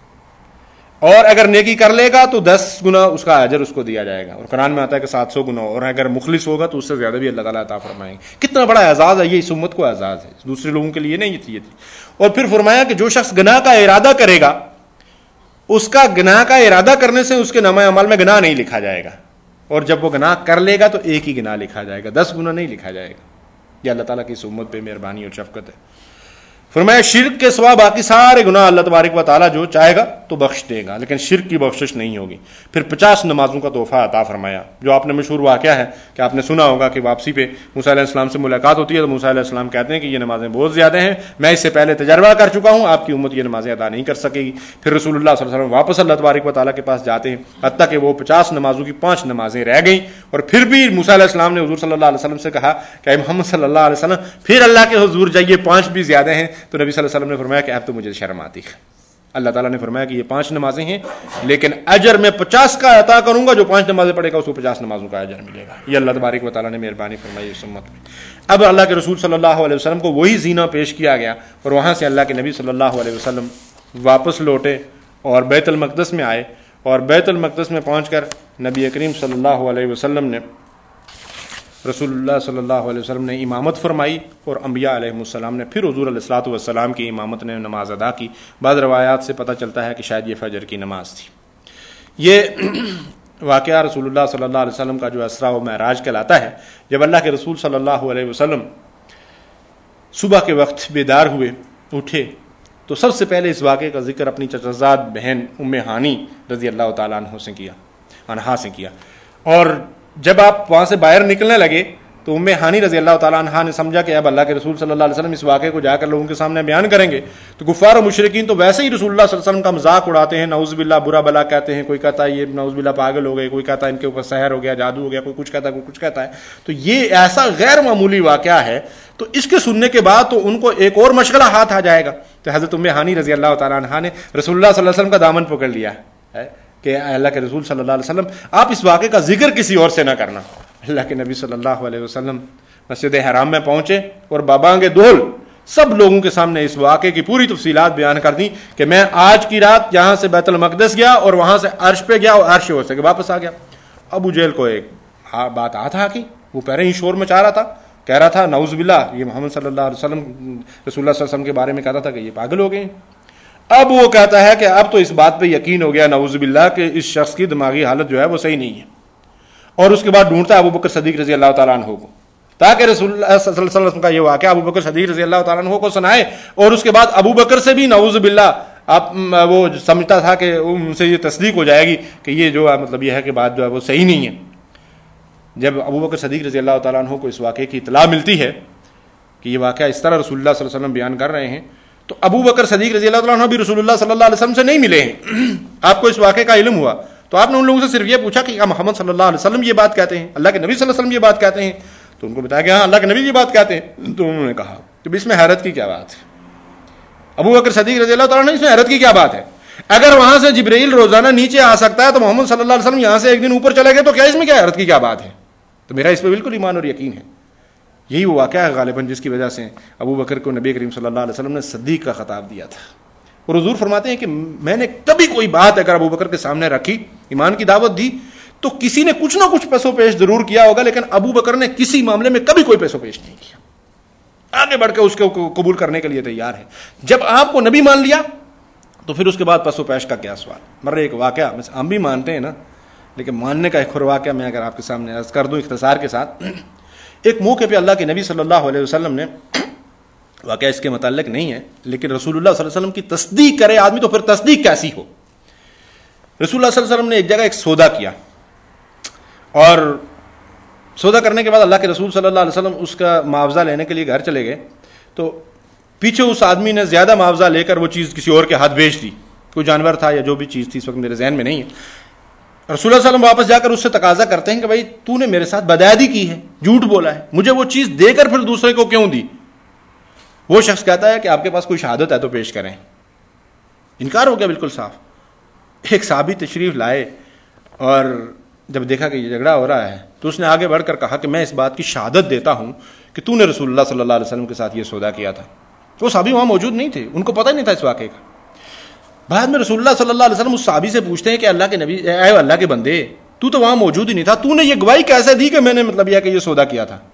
S1: اور اگر نیکی کر لے گا تو 10 گنا اس کا اجر اس کو دیا جائے گا، اور قرآن میں آتا ہے کہ 700 گنا، اور اگر مخلص ہوگا تو اس سے زیادہ بھی اللہ تعالیٰ عطا فرمائیں گے۔ کتنا بڑا اعزاز ہے یہ، اس امت کو اعزاز ہے، دوسرے لوگوں کے لیے نہیں یہ تھی۔ اور پھر فرمایا کہ جو شخص گناہ کا ارادہ کرے گا اس کا گناہ کا ارادہ کرنے سے اس کے نامہ اعمال میں گناہ نہیں لکھا جائے گا، اور جب وہ گناہ کر لے گا تو ایک ہی گناہ لکھا جائے گا، 10 گنا نہیں لکھا جائے گا۔ یہ اللہ تعالیٰ کی اس امت پہ مہربانی اور شفقت ہے۔ فرمایا شرک کے سوا باقی سارے گناہ اللہ تبارک و تعالیٰ جو چاہے گا تو بخش دے گا، لیکن شرک کی بخشش نہیں ہوگی۔ پھر 50 نمازوں کا تحفہ عطا فرمایا، جو آپ نے مشہور واقعہ ہے کہ آپ نے سنا ہوگا کہ واپسی پہ موسیٰ علیہ السلام سے ملاقات ہوتی ہے تو موسیٰ علیہ السلام کہتے ہیں کہ یہ نمازیں بہت زیادہ ہیں، میں اس سے پہلے تجربہ کر چکا ہوں، آپ کی امت یہ نمازیں ادا نہیں کر سکے گی۔ پھر رسول اللہ صلی اللہ علیہ وسلم واپس اللہ تبارک و تعالیٰ کے پاس جاتے ہیں، حتیٰ کہ وہ 50 نمازوں کی 5 نمازیں رہ گئیں، اور پھر بھی موسیٰ علیہ السلام نے حضور صلی اللہ علیہ وسلم سے کہا کہ اے محمد صلی اللہ علیہ وسلم پھر اللہ کے حضور جائیے، 5 بھی زیادہ ہیں۔ تو نبی صلی اللہ علیہ وسلم نے فرمایا کہ اب تو مجھے شرم آتی ہے۔ اللہ تعالیٰ نے فرمایا کہ یہ 5 نمازیں ہیں، لیکن اجر میں 50 کا عطا کروں گا، جو 5 نمازیں پڑھے گا اس کو 50 نمازوں کا اجر ملے گا۔ یہ اللہ تبارک و تعالیٰ نے مہربانی فرمائی اس امت میں۔ اب اللہ کے رسول صلی اللہ علیہ وسلم کو وہی زینہ پیش کیا گیا، اور وہاں سے اللہ کے نبی صلی اللہ علیہ وسلم واپس لوٹے اور بیت المقدس میں آئے، اور بیت المقدس میں پہنچ کر نبی کریم صلی اللہ علیہ وسلم نے رسول اللہ صلی اللہ علیہ وسلم نے امامت فرمائی، اور انبیاء علیہ السلام نے پھر حضور علیہ الصلوۃ والسلام کی امامت نے نماز ادا کی۔ بعض روایات سے پتہ چلتا ہے کہ شاید یہ فجر کی نماز تھی۔ یہ واقعہ رسول اللہ صلی اللہ علیہ وسلم کا جو اسراء و معراج کہلاتا ہے، جب اللہ کے رسول صلی اللہ علیہ وسلم صبح کے وقت بیدار ہوئے، اٹھے، تو سب سے پہلے اس واقعے کا ذکر اپنی چچزاد بہن ام ہانی رضی اللہ تعالیٰ عنہ سے کیا، اور جب آپ وہاں سے باہر نکلنے لگے تو ام ہانی رضی اللہ تعالیٰ عنہا نے سمجھا کہ اب اللہ کے رسول صلی اللہ علیہ وسلم اس واقعے کو جا کر لوگوں کے سامنے بیان کریں گے تو کفار و مشرکین تو ویسے ہی رسول اللہ صلی اللہ علیہ وسلم کا مذاق اڑاتے ہیں، نعوذ باللہ برا بلا کہتے ہیں، کوئی کہتا ہے یہ نعوذ باللہ پاگل ہو گئے، کوئی کہتا ہے ان کے اوپر سحر ہو گیا، جادو ہو گیا، کوئی کچھ کہتا ہے، کوئی کچھ کہتا ہے. تو یہ ایسا غیر معمولی واقعہ ہے، تو اس کے سننے کے بعد تو ان کو ایک اور مشغلہ ہاتھ آ جائے گا. تو حضرت ام ہانی رضی اللہ تعالیٰ عنہا نے رسول اللہ صلی اللہ علیہ وسلم کا دامن پکڑ لیا ہے کہ اللہ کے رسول صلی اللہ علیہ وسلم آپ اس واقعے کا ذکر کسی اور سے نہ کرنا. اللہ کے نبی صلی اللہ علیہ وسلم مسجد حرام میں پہنچے اور بابانگ دول سب لوگوں کے سامنے اس واقعے کی پوری تفصیلات بیان کر دی کہ میں آج کی رات یہاں سے بیت المقدس گیا اور وہاں سے عرش پہ گیا اور عرش ہو سے واپس آ گیا. ابو جہل کو ایک بات آتا کی وہ پہلے ہی شور مچا رہا تھا، کہہ رہا تھا نعوذ باللہ یہ محمد صلی اللہ علیہ وسلم رسول اللہ صلی اللہ علیہ وسلم کے بارے میں کہتا تھا کہ یہ پاگل ہو گئے. اب وہ کہتا ہے کہ اب تو اس بات پہ یقین ہو گیا نعوذ باللہ کہ اس شخص کی دماغی حالت جو ہے وہ صحیح نہیں ہے. اور اس کے بعد ڈھونڈتا ہے ابو بکر صدیق رضی اللہ تعالیٰ عنہ کو تاکہ رسول اللہ صلی اللہ علیہ وسلم کا یہ واقعہ ابو بکر صدیق رضی اللہ تعالیٰ عنہ کو سنائے. اور اس کے بعد ابو بکر سے بھی نعوذ باللہ آپ وہ سمجھتا تھا کہ ان سے یہ تصدیق ہو جائے گی کہ یہ جو ہے مطلب یہ ہے کہ بات جو ہے وہ صحیح نہیں ہے. جب ابو بکر صدیق رضی اللہ تعالیٰ عنہ کو اس واقعے کی اطلاع ملتی ہے کہ یہ واقعہ اس طرح رسول اللہ صلی اللہ علیہ وسلم بیان کر رہے ہیں تو ابو بکر صدیق رضی اللہ تعالیٰ عنہ بھی رسول اللہ صلی اللہ علیہ وسلم سے نہیں ملے ہیں. آپ کو اس واقعے کا علم ہوا تو آپ نے ان لوگوں سے صرف یہ پوچھا کہ کیا محمد صلی اللہ علیہ وسلم یہ بات کہتے ہیں، اللہ کے نبی صلی اللہ علیہ وسلم یہ بات کہتے ہیں؟ تو ان کو بتایا کہ ہاں اللہ کے نبی یہ بات کہتے ہیں. تو انہوں نے کہا کہ اس میں حیرت کی کیا بات ہے؟ ابو بکر صدیق رضی اللہ تعالیٰ عنہ اس میں حیرت کی کیا بات ہے؟ اگر وہاں سے جبرائیل روزانہ نیچے آ سکتا ہے تو محمد صلی اللہ علیہ وسلم یہاں سے ایک دن اوپر چلے گئے تو کیا اس میں کیا حیرت کی کیا بات ہے؟ تو میرا اس پہ بالکل ایمان اور یقین ہے. یہی وہ واقعہ ہے غالباً جس کی وجہ سے ابو بکر کو نبی کریم صلی اللہ علیہ وسلم نے صدیق کا خطاب دیا تھا. اور حضور فرماتے ہیں کہ میں نے کبھی کوئی بات اگر ابو بکر کے سامنے رکھی، ایمان کی دعوت دی، تو کسی نے کچھ نہ کچھ پیسو پیش ضرور کیا ہوگا لیکن ابو بکر نے کسی معاملے میں کبھی کوئی پیسو پیش نہیں کیا، آگے بڑھ کے اس کو قبول کرنے کے لیے تیار ہے. جب آپ کو نبی مان لیا تو پھر اس کے بعد پیسو پیش کا کیا سوال. مر ایک واقعہ ہم بھی مانتے ہیں نا، لیکن ماننے کا ایک اور واقعہ میں اگر آپ کے سامنے عرض کر دوں اختصار کے ساتھ. ایک موقع پہ اللہ کے نبی صلی اللہ علیہ وسلم نے، واقعہ اس کے متعلق نہیں ہے لیکن رسول اللہ صلی اللہ علیہ وسلم کی تصدیق کرے آدمی تو پھر تصدیق کیسی ہو. رسول اللہ صلی اللہ علیہ وسلم نے ایک جگہ ایک سودا کیا اور سودا کرنے کے بعد اللہ کے رسول صلی اللہ علیہ وسلم اس کا معاوضہ لینے کے لیے گھر چلے گئے تو پیچھے اس آدمی نے زیادہ معاوضہ لے کر وہ چیز کسی اور کے ہاتھ بیچ دی. کوئی جانور تھا یا جو بھی چیز تھی اس وقت میرے ذہن میں نہیں ہے. رسول اللہ صلی اللہ علیہ وسلم واپس جا کر اس سے تقاضا کرتے ہیں کہ بھائی تو نے میرے ساتھ بدعہدی کی ہے، جھوٹ بولا ہے، مجھے وہ چیز دے کر پھر دوسرے کو کیوں دی؟ وہ شخص کہتا ہے کہ آپ کے پاس کوئی شہادت ہے تو پیش کریں. انکار ہو گیا بالکل صاف. ایک صحابی تشریف لائے اور جب دیکھا کہ یہ جھگڑا ہو رہا ہے تو اس نے آگے بڑھ کر کہا کہ میں اس بات کی شہادت دیتا ہوں کہ تو نے رسول اللہ صلی اللہ علیہ وسلم کے ساتھ یہ سودا کیا تھا. وہ صحابی وہاں موجود نہیں تھے، ان کو پتہ نہیں تھا اس واقعے کا. بعد میں رسول اللہ صلی اللہ علیہ وسلم اس صحابی سے پوچھتے ہیں کہ اللہ کے نبی، اے اللہ کے بندے، تو وہاں موجود ہی نہیں تھا، تو نے یہ گواہی کیسے دی کہ میں نے مطلب یہ کہ یہ سودا کیا تھا؟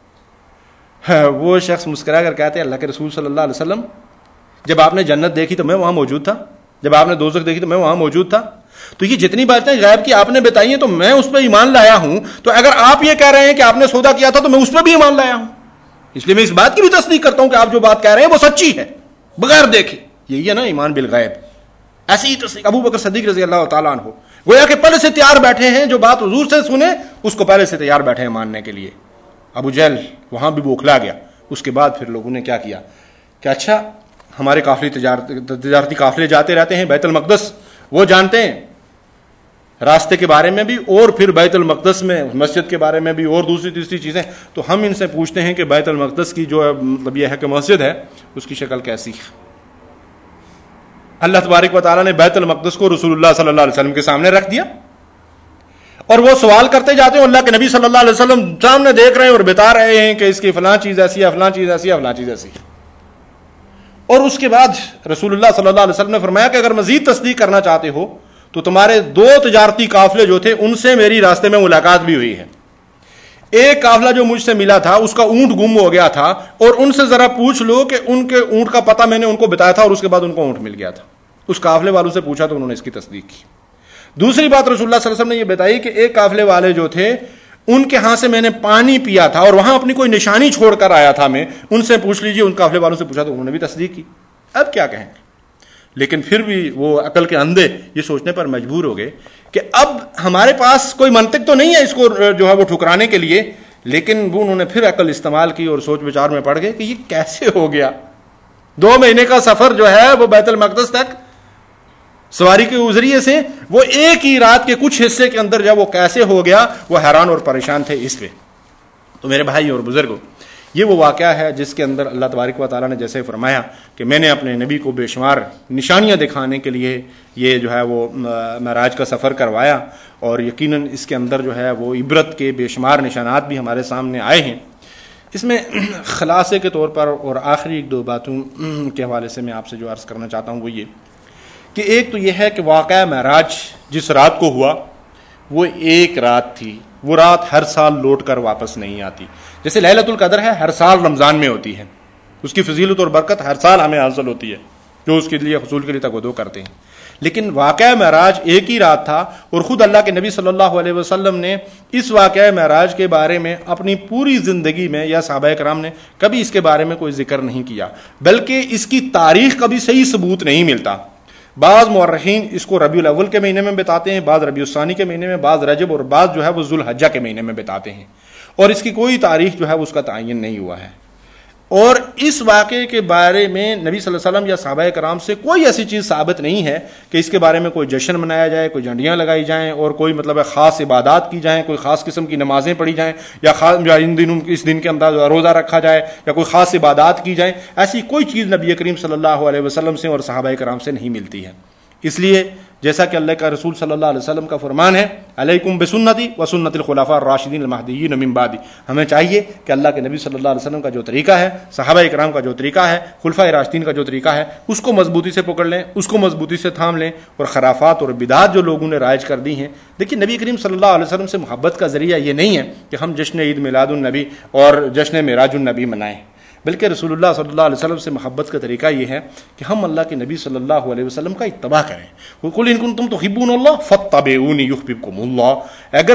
S1: وہ شخص مسکرا کر کہتے ہیں اللہ کے رسول صلی اللہ علیہ وسلم، جب آپ نے جنت دیکھی تو میں وہاں موجود تھا، جب آپ نے دوزخ دیکھی تو میں وہاں موجود تھا. تو یہ جتنی باتیں غیب کی آپ نے بتائی ہیں تو میں اس پہ ایمان لایا ہوں. تو اگر آپ یہ کہہ رہے ہیں کہ آپ نے سودا کیا تھا تو میں اس پہ بھی ایمان لایا ہوں. اس لیے میں اس بات کی بھی تصدیق کرتا ہوں کہ آپ جو بات کہہ رہے ہیں وہ سچی ہے بغیر دیکھے. یہی ہے نا ایمان بالغیب. ایسی ہی تصدیق ابو بکر صدیق رضی اللہ تعالیٰ عنہ گویا کہ پہلے سے تیار بیٹھے ہیں، جو بات حضور سے سنے اس کو پہلے سے تیار بیٹھے ہیں ماننے کے لیے. ابو جہل وہاں بھی بوکھلا گیا. اس کے بعد پھر لوگوں نے کیا کیا کہ اچھا ہمارے قافلے تجارتی قافلے جاتے رہتے ہیں بیت المقدس، وہ جانتے ہیں راستے کے بارے میں بھی اور پھر بیت المقدس میں مسجد کے بارے میں بھی اور دوسری تیسری چیزیں. تو ہم ان سے پوچھتے ہیں کہ بیت المقدس کی جو مطلب یہ ہے کہ مسجد ہے اس کی شکل کیسی ہے. اللہ تبارک و تعالیٰ نے بیت المقدس کو رسول اللہ صلی اللہ علیہ وسلم کے سامنے رکھ دیا اور وہ سوال کرتے جاتے ہیں. اللہ کے نبی صلی اللہ علیہ وسلم سامنے دیکھ رہے ہیں اور بتا رہے ہیں کہ اس کی فلاں چیز ایسی ہے، فلاں چیز ایسی ہے، فلاں چیز ایسی ہے. اور اس کے بعد رسول اللہ صلی اللہ علیہ وسلم نے فرمایا کہ اگر مزید تصدیق کرنا چاہتے ہو تو تمہارے 2 تجارتی قافلے جو تھے ان سے میری راستے میں ملاقات بھی ہوئی ہے. ایک قافلہ جو مجھ سے ملا تھا اس کا اونٹ گم ہو گیا تھا اور ان سے ذرا پوچھ لو کہ ان کے اونٹ کا پتہ میں نے ان کو بتایا تھا اور اس کے بعد ان کو اونٹ مل گیا تھا. اس قافلے والوں سے پوچھا تو انہوں نے اس کی تصدیق کی. دوسری بات رسول اللہ صلی اللہ علیہ وسلم نے یہ بتائی کہ ایک قافلے والے جو تھے ان کے ہاں سے میں نے پانی پیا تھا اور وہاں اپنی کوئی نشانی چھوڑ کر آیا تھا میں، ان سے پوچھ لیجئے. ان قافلے والوں سے پوچھا تو انہوں نے بھی تصدیق کی. اب کیا کہیں گے؟ لیکن پھر بھی وہ عقل کے اندھے یہ سوچنے پر مجبور ہو گئے کہ اب ہمارے پاس کوئی منطق تو نہیں ہے اس کو جو ہے وہ ٹھکرانے کے لیے لیکن وہ انہوں نے پھر عقل استعمال کی اور سوچ بچار میں پڑ گئے کہ یہ کیسے ہو گیا. 2 مہینے کا سفر جو ہے وہ بیت المقدس تک سواری کے ذریعے سے، وہ ایک ہی رات کے کچھ حصے کے اندر جب وہ کیسے ہو گیا، وہ حیران اور پریشان تھے اس پہ. تو میرے بھائی اور بزرگوں، یہ وہ واقعہ ہے جس کے اندر اللہ تبارک و تعالیٰ نے جیسے فرمایا کہ میں نے اپنے نبی کو بے شمار نشانیاں دکھانے کے لیے یہ جو ہے وہ معراج کا سفر کروایا، اور یقیناً اس کے اندر جو ہے وہ عبرت کے بے شمار نشانات بھی ہمارے سامنے آئے ہیں. اس میں خلاصے کے طور پر اور آخری 1-2 باتوں کے حوالے سے میں آپ سے جو عرض کرنا چاہتا ہوں وہ یہ کہ ایک تو یہ ہے کہ واقعہ معراج جس رات کو ہوا وہ ایک رات تھی. وہ رات ہر سال لوٹ کر واپس نہیں آتی. جیسے لیلۃ القدر ہے، ہر سال رمضان میں ہوتی ہے، اس کی فضیلت اور برکت ہر سال ہمیں حاصل ہوتی ہے جو اس کے لیے حصول کے لیے تقویٰ کرتے ہیں. لیکن واقعہ معراج ایک ہی رات تھا، اور خود اللہ کے نبی صلی اللہ علیہ وسلم نے اس واقعہ معراج کے بارے میں اپنی پوری زندگی میں یا صحابہ کرام نے کبھی اس کے بارے میں کوئی ذکر نہیں کیا، بلکہ اس کی تاریخ کا بھی صحیح ثبوت نہیں ملتا. بعض مورخین اس کو ربیع الاول کے مہینے میں بتاتے ہیں، بعض ربیع الثانی کے مہینے میں، بعض رجب، اور بعض جو ہے وہ ذوالحجہ کے مہینے میں بتاتے ہیں، اور اس کی کوئی تاریخ جو ہے اس کا تعین نہیں ہوا ہے. اور اس واقعے کے بارے میں نبی صلی اللہ علیہ وسلم یا صحابہ کرام سے کوئی ایسی چیز ثابت نہیں ہے کہ اس کے بارے میں کوئی جشن منایا جائے، کوئی جھنڈیاں لگائی جائیں، اور کوئی مطلب خاص عبادات کی جائیں، کوئی خاص قسم کی نمازیں پڑھی جائیں، یا اس دن کے اندر روزہ رکھا جائے، یا کوئی خاص عبادات کی جائیں. ایسی کوئی چیز نبی کریم صلی اللہ علیہ وسلم سے اور صحابہ کرام سے نہیں ملتی ہے. اس لیے جیسا کہ اللہ کا رسول صلی اللہ علیہ وسلم کا فرمان ہے، علیکم بسنتی و سنت الخلفاء الراشدین المہدیین من بعدی، ہمیں چاہیے کہ اللہ کے نبی صلی اللہ علیہ وسلم کا جو طریقہ ہے، صحابہ کرام کا جو طریقہ ہے، خلفائے راشدین کا جو طریقہ ہے، اس کو مضبوطی سے پکڑ لیں، اس کو مضبوطی سے تھام لیں، اور خرافات اور بدعات جو لوگوں نے رائج کر دی ہیں. دیکھیے نبی کریم صلی اللہ علیہ وسلم سے محبت کا ذریعہ یہ نہیں ہے کہ ہم جشن عید میلاد النبی اور جشن معراج النبی منائیں، بلکہ رسول اللہ صلی اللہ علیہ وسلم سے محبت کا طریقہ یہ ہے کہ ہم اللہ کے نبی صلی اللہ علیہ وسلم کا اتباع کریں. قل ان کنتم تحبون اللہ فاتبعونی یحببکم اللہ، اگر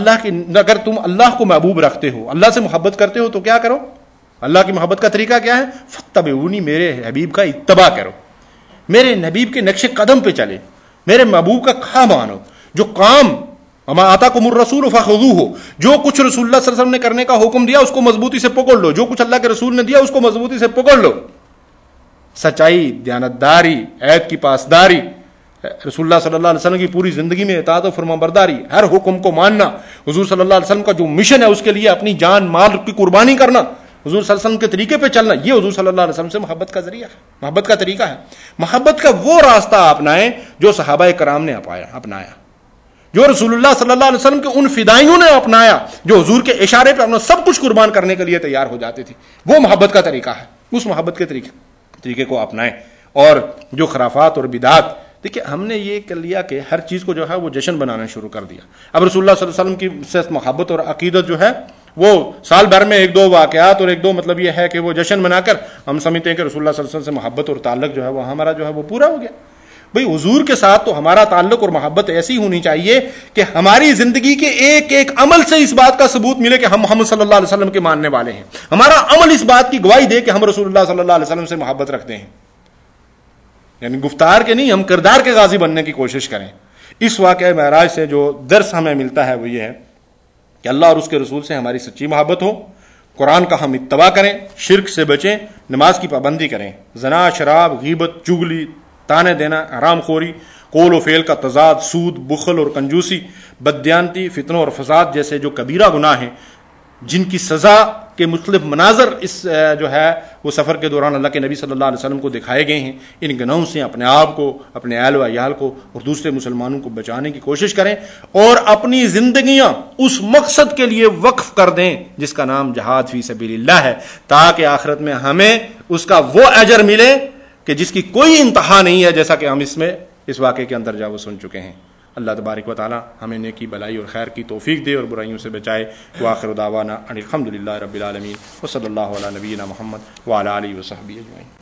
S1: تم اللہ کو محبوب رکھتے ہو، اللہ سے محبت کرتے ہو تو کیا کرو؟ اللہ کی محبت کا طریقہ کیا ہے؟ فاتبعونی، میرے حبیب کا اتباع کرو، میرے حبیب کے نقش قدم پہ چلے، میرے محبوب کا کام مانو. جو کام اما آتاکم الرسول فخذوہ، جو کچھ رسول اللہ صلی اللہ علیہ وسلم نے کرنے کا حکم دیا اس کو مضبوطی سے پکڑ لو، جو کچھ اللہ کے رسول نے دیا اس کو مضبوطی سے پکڑ لو. سچائی، دیانتداری، عہد کی پاسداری، رسول اللہ صلی اللہ علیہ وسلم کی پوری زندگی میں اطاعت و فرمانبرداری، ہر حکم کو ماننا، حضور صلی اللہ علیہ وسلم کا جو مشن ہے اس کے لیے اپنی جان مال کی قربانی کرنا، حضور صلی اللہ علیہ وسلم کے طریقے پہ چلنا، یہ حضور صلی اللہ علیہ وسلم سے محبت کا ذریعہ ہے، محبت کا طریقہ ہے. محبت کا وہ راستہ اپنائیں جو صحابہ کرام نے اپنایا، جو رسول اللہ صلی اللہ علیہ وسلم کے ان فدائیوں نے اپنایا جو حضور کے اشارے پہ اپنا سب کچھ قربان کرنے کے لیے تیار ہو جاتے تھے. وہ محبت کا طریقہ ہے، اس محبت کے طریقے کو اپنائیں. اور جو خرافات اور بدعات، دیکھیں ہم نے یہ کر لیا کہ ہر چیز کو جو ہے وہ جشن بنانا شروع کر دیا. اب رسول اللہ صلی اللہ علیہ وسلم کی سے محبت اور عقیدت جو ہے وہ سال بھر میں 1-2 واقعات اور 1-2 مطلب یہ ہے کہ وہ جشن بنا کر ہم سمجھتے ہیں کہ رسول اللہ صلی اللہ علیہ وسلم سے محبت اور تعلق جو ہے وہ ہمارا جو ہے وہ پورا ہو گیا. بھئی حضور کے ساتھ تو ہمارا تعلق اور محبت ایسی ہونی چاہیے کہ ہماری زندگی کے ایک ایک عمل سے اس بات کا ثبوت ملے کہ ہم محمد صلی اللہ علیہ وسلم کے ماننے والے ہیں. ہمارا عمل اس بات کی گواہی دے کہ ہم رسول اللہ صلی اللہ علیہ وسلم سے محبت رکھتے ہیں. یعنی گفتار کے نہیں، ہم کردار کے غازی بننے کی کوشش کریں. اس واقعہ معراج سے جو درس ہمیں ملتا ہے وہ یہ ہے کہ اللہ اور اس کے رسول سے ہماری سچی محبت ہو، قرآن کا ہم اتباع کریں، شرک سے بچیں، نماز کی پابندی کریں، زنا، شراب، غیبت، چغلی، تانے دینا، حرام خوری، قول و فعل کا تضاد، سود، بخل اور کنجوسی، بددیانتی، فتنوں اور فساد جیسے جو کبیرہ گناہ ہیں جن کی سزا کے مختلف مناظر اس جو ہے وہ سفر کے دوران اللہ کے نبی صلی اللہ علیہ وسلم کو دکھائے گئے ہیں. ان گناہوں سے اپنے آپ کو، اپنے اہل و عیال کو اور دوسرے مسلمانوں کو بچانے کی کوشش کریں، اور اپنی زندگیاں اس مقصد کے لیے وقف کر دیں جس کا نام جہاد فی سبیل اللہ ہے، تاکہ آخرت میں ہمیں اس کا وہ اجر ملے کہ جس کی کوئی انتہا نہیں ہے، جیسا کہ ہم اس واقعے کے اندر جا وہ سن چکے ہیں. اللہ تبارک و تعالی ہمیں نیکی، بلائی اور خیر کی توفیق دے اور برائیوں سے بچائے. وآخر دعوانا ان الحمد للہ رب العالمین، وصلی اللہ علی نبینا محمد وعلی آلہ وصحبہ اجمعین.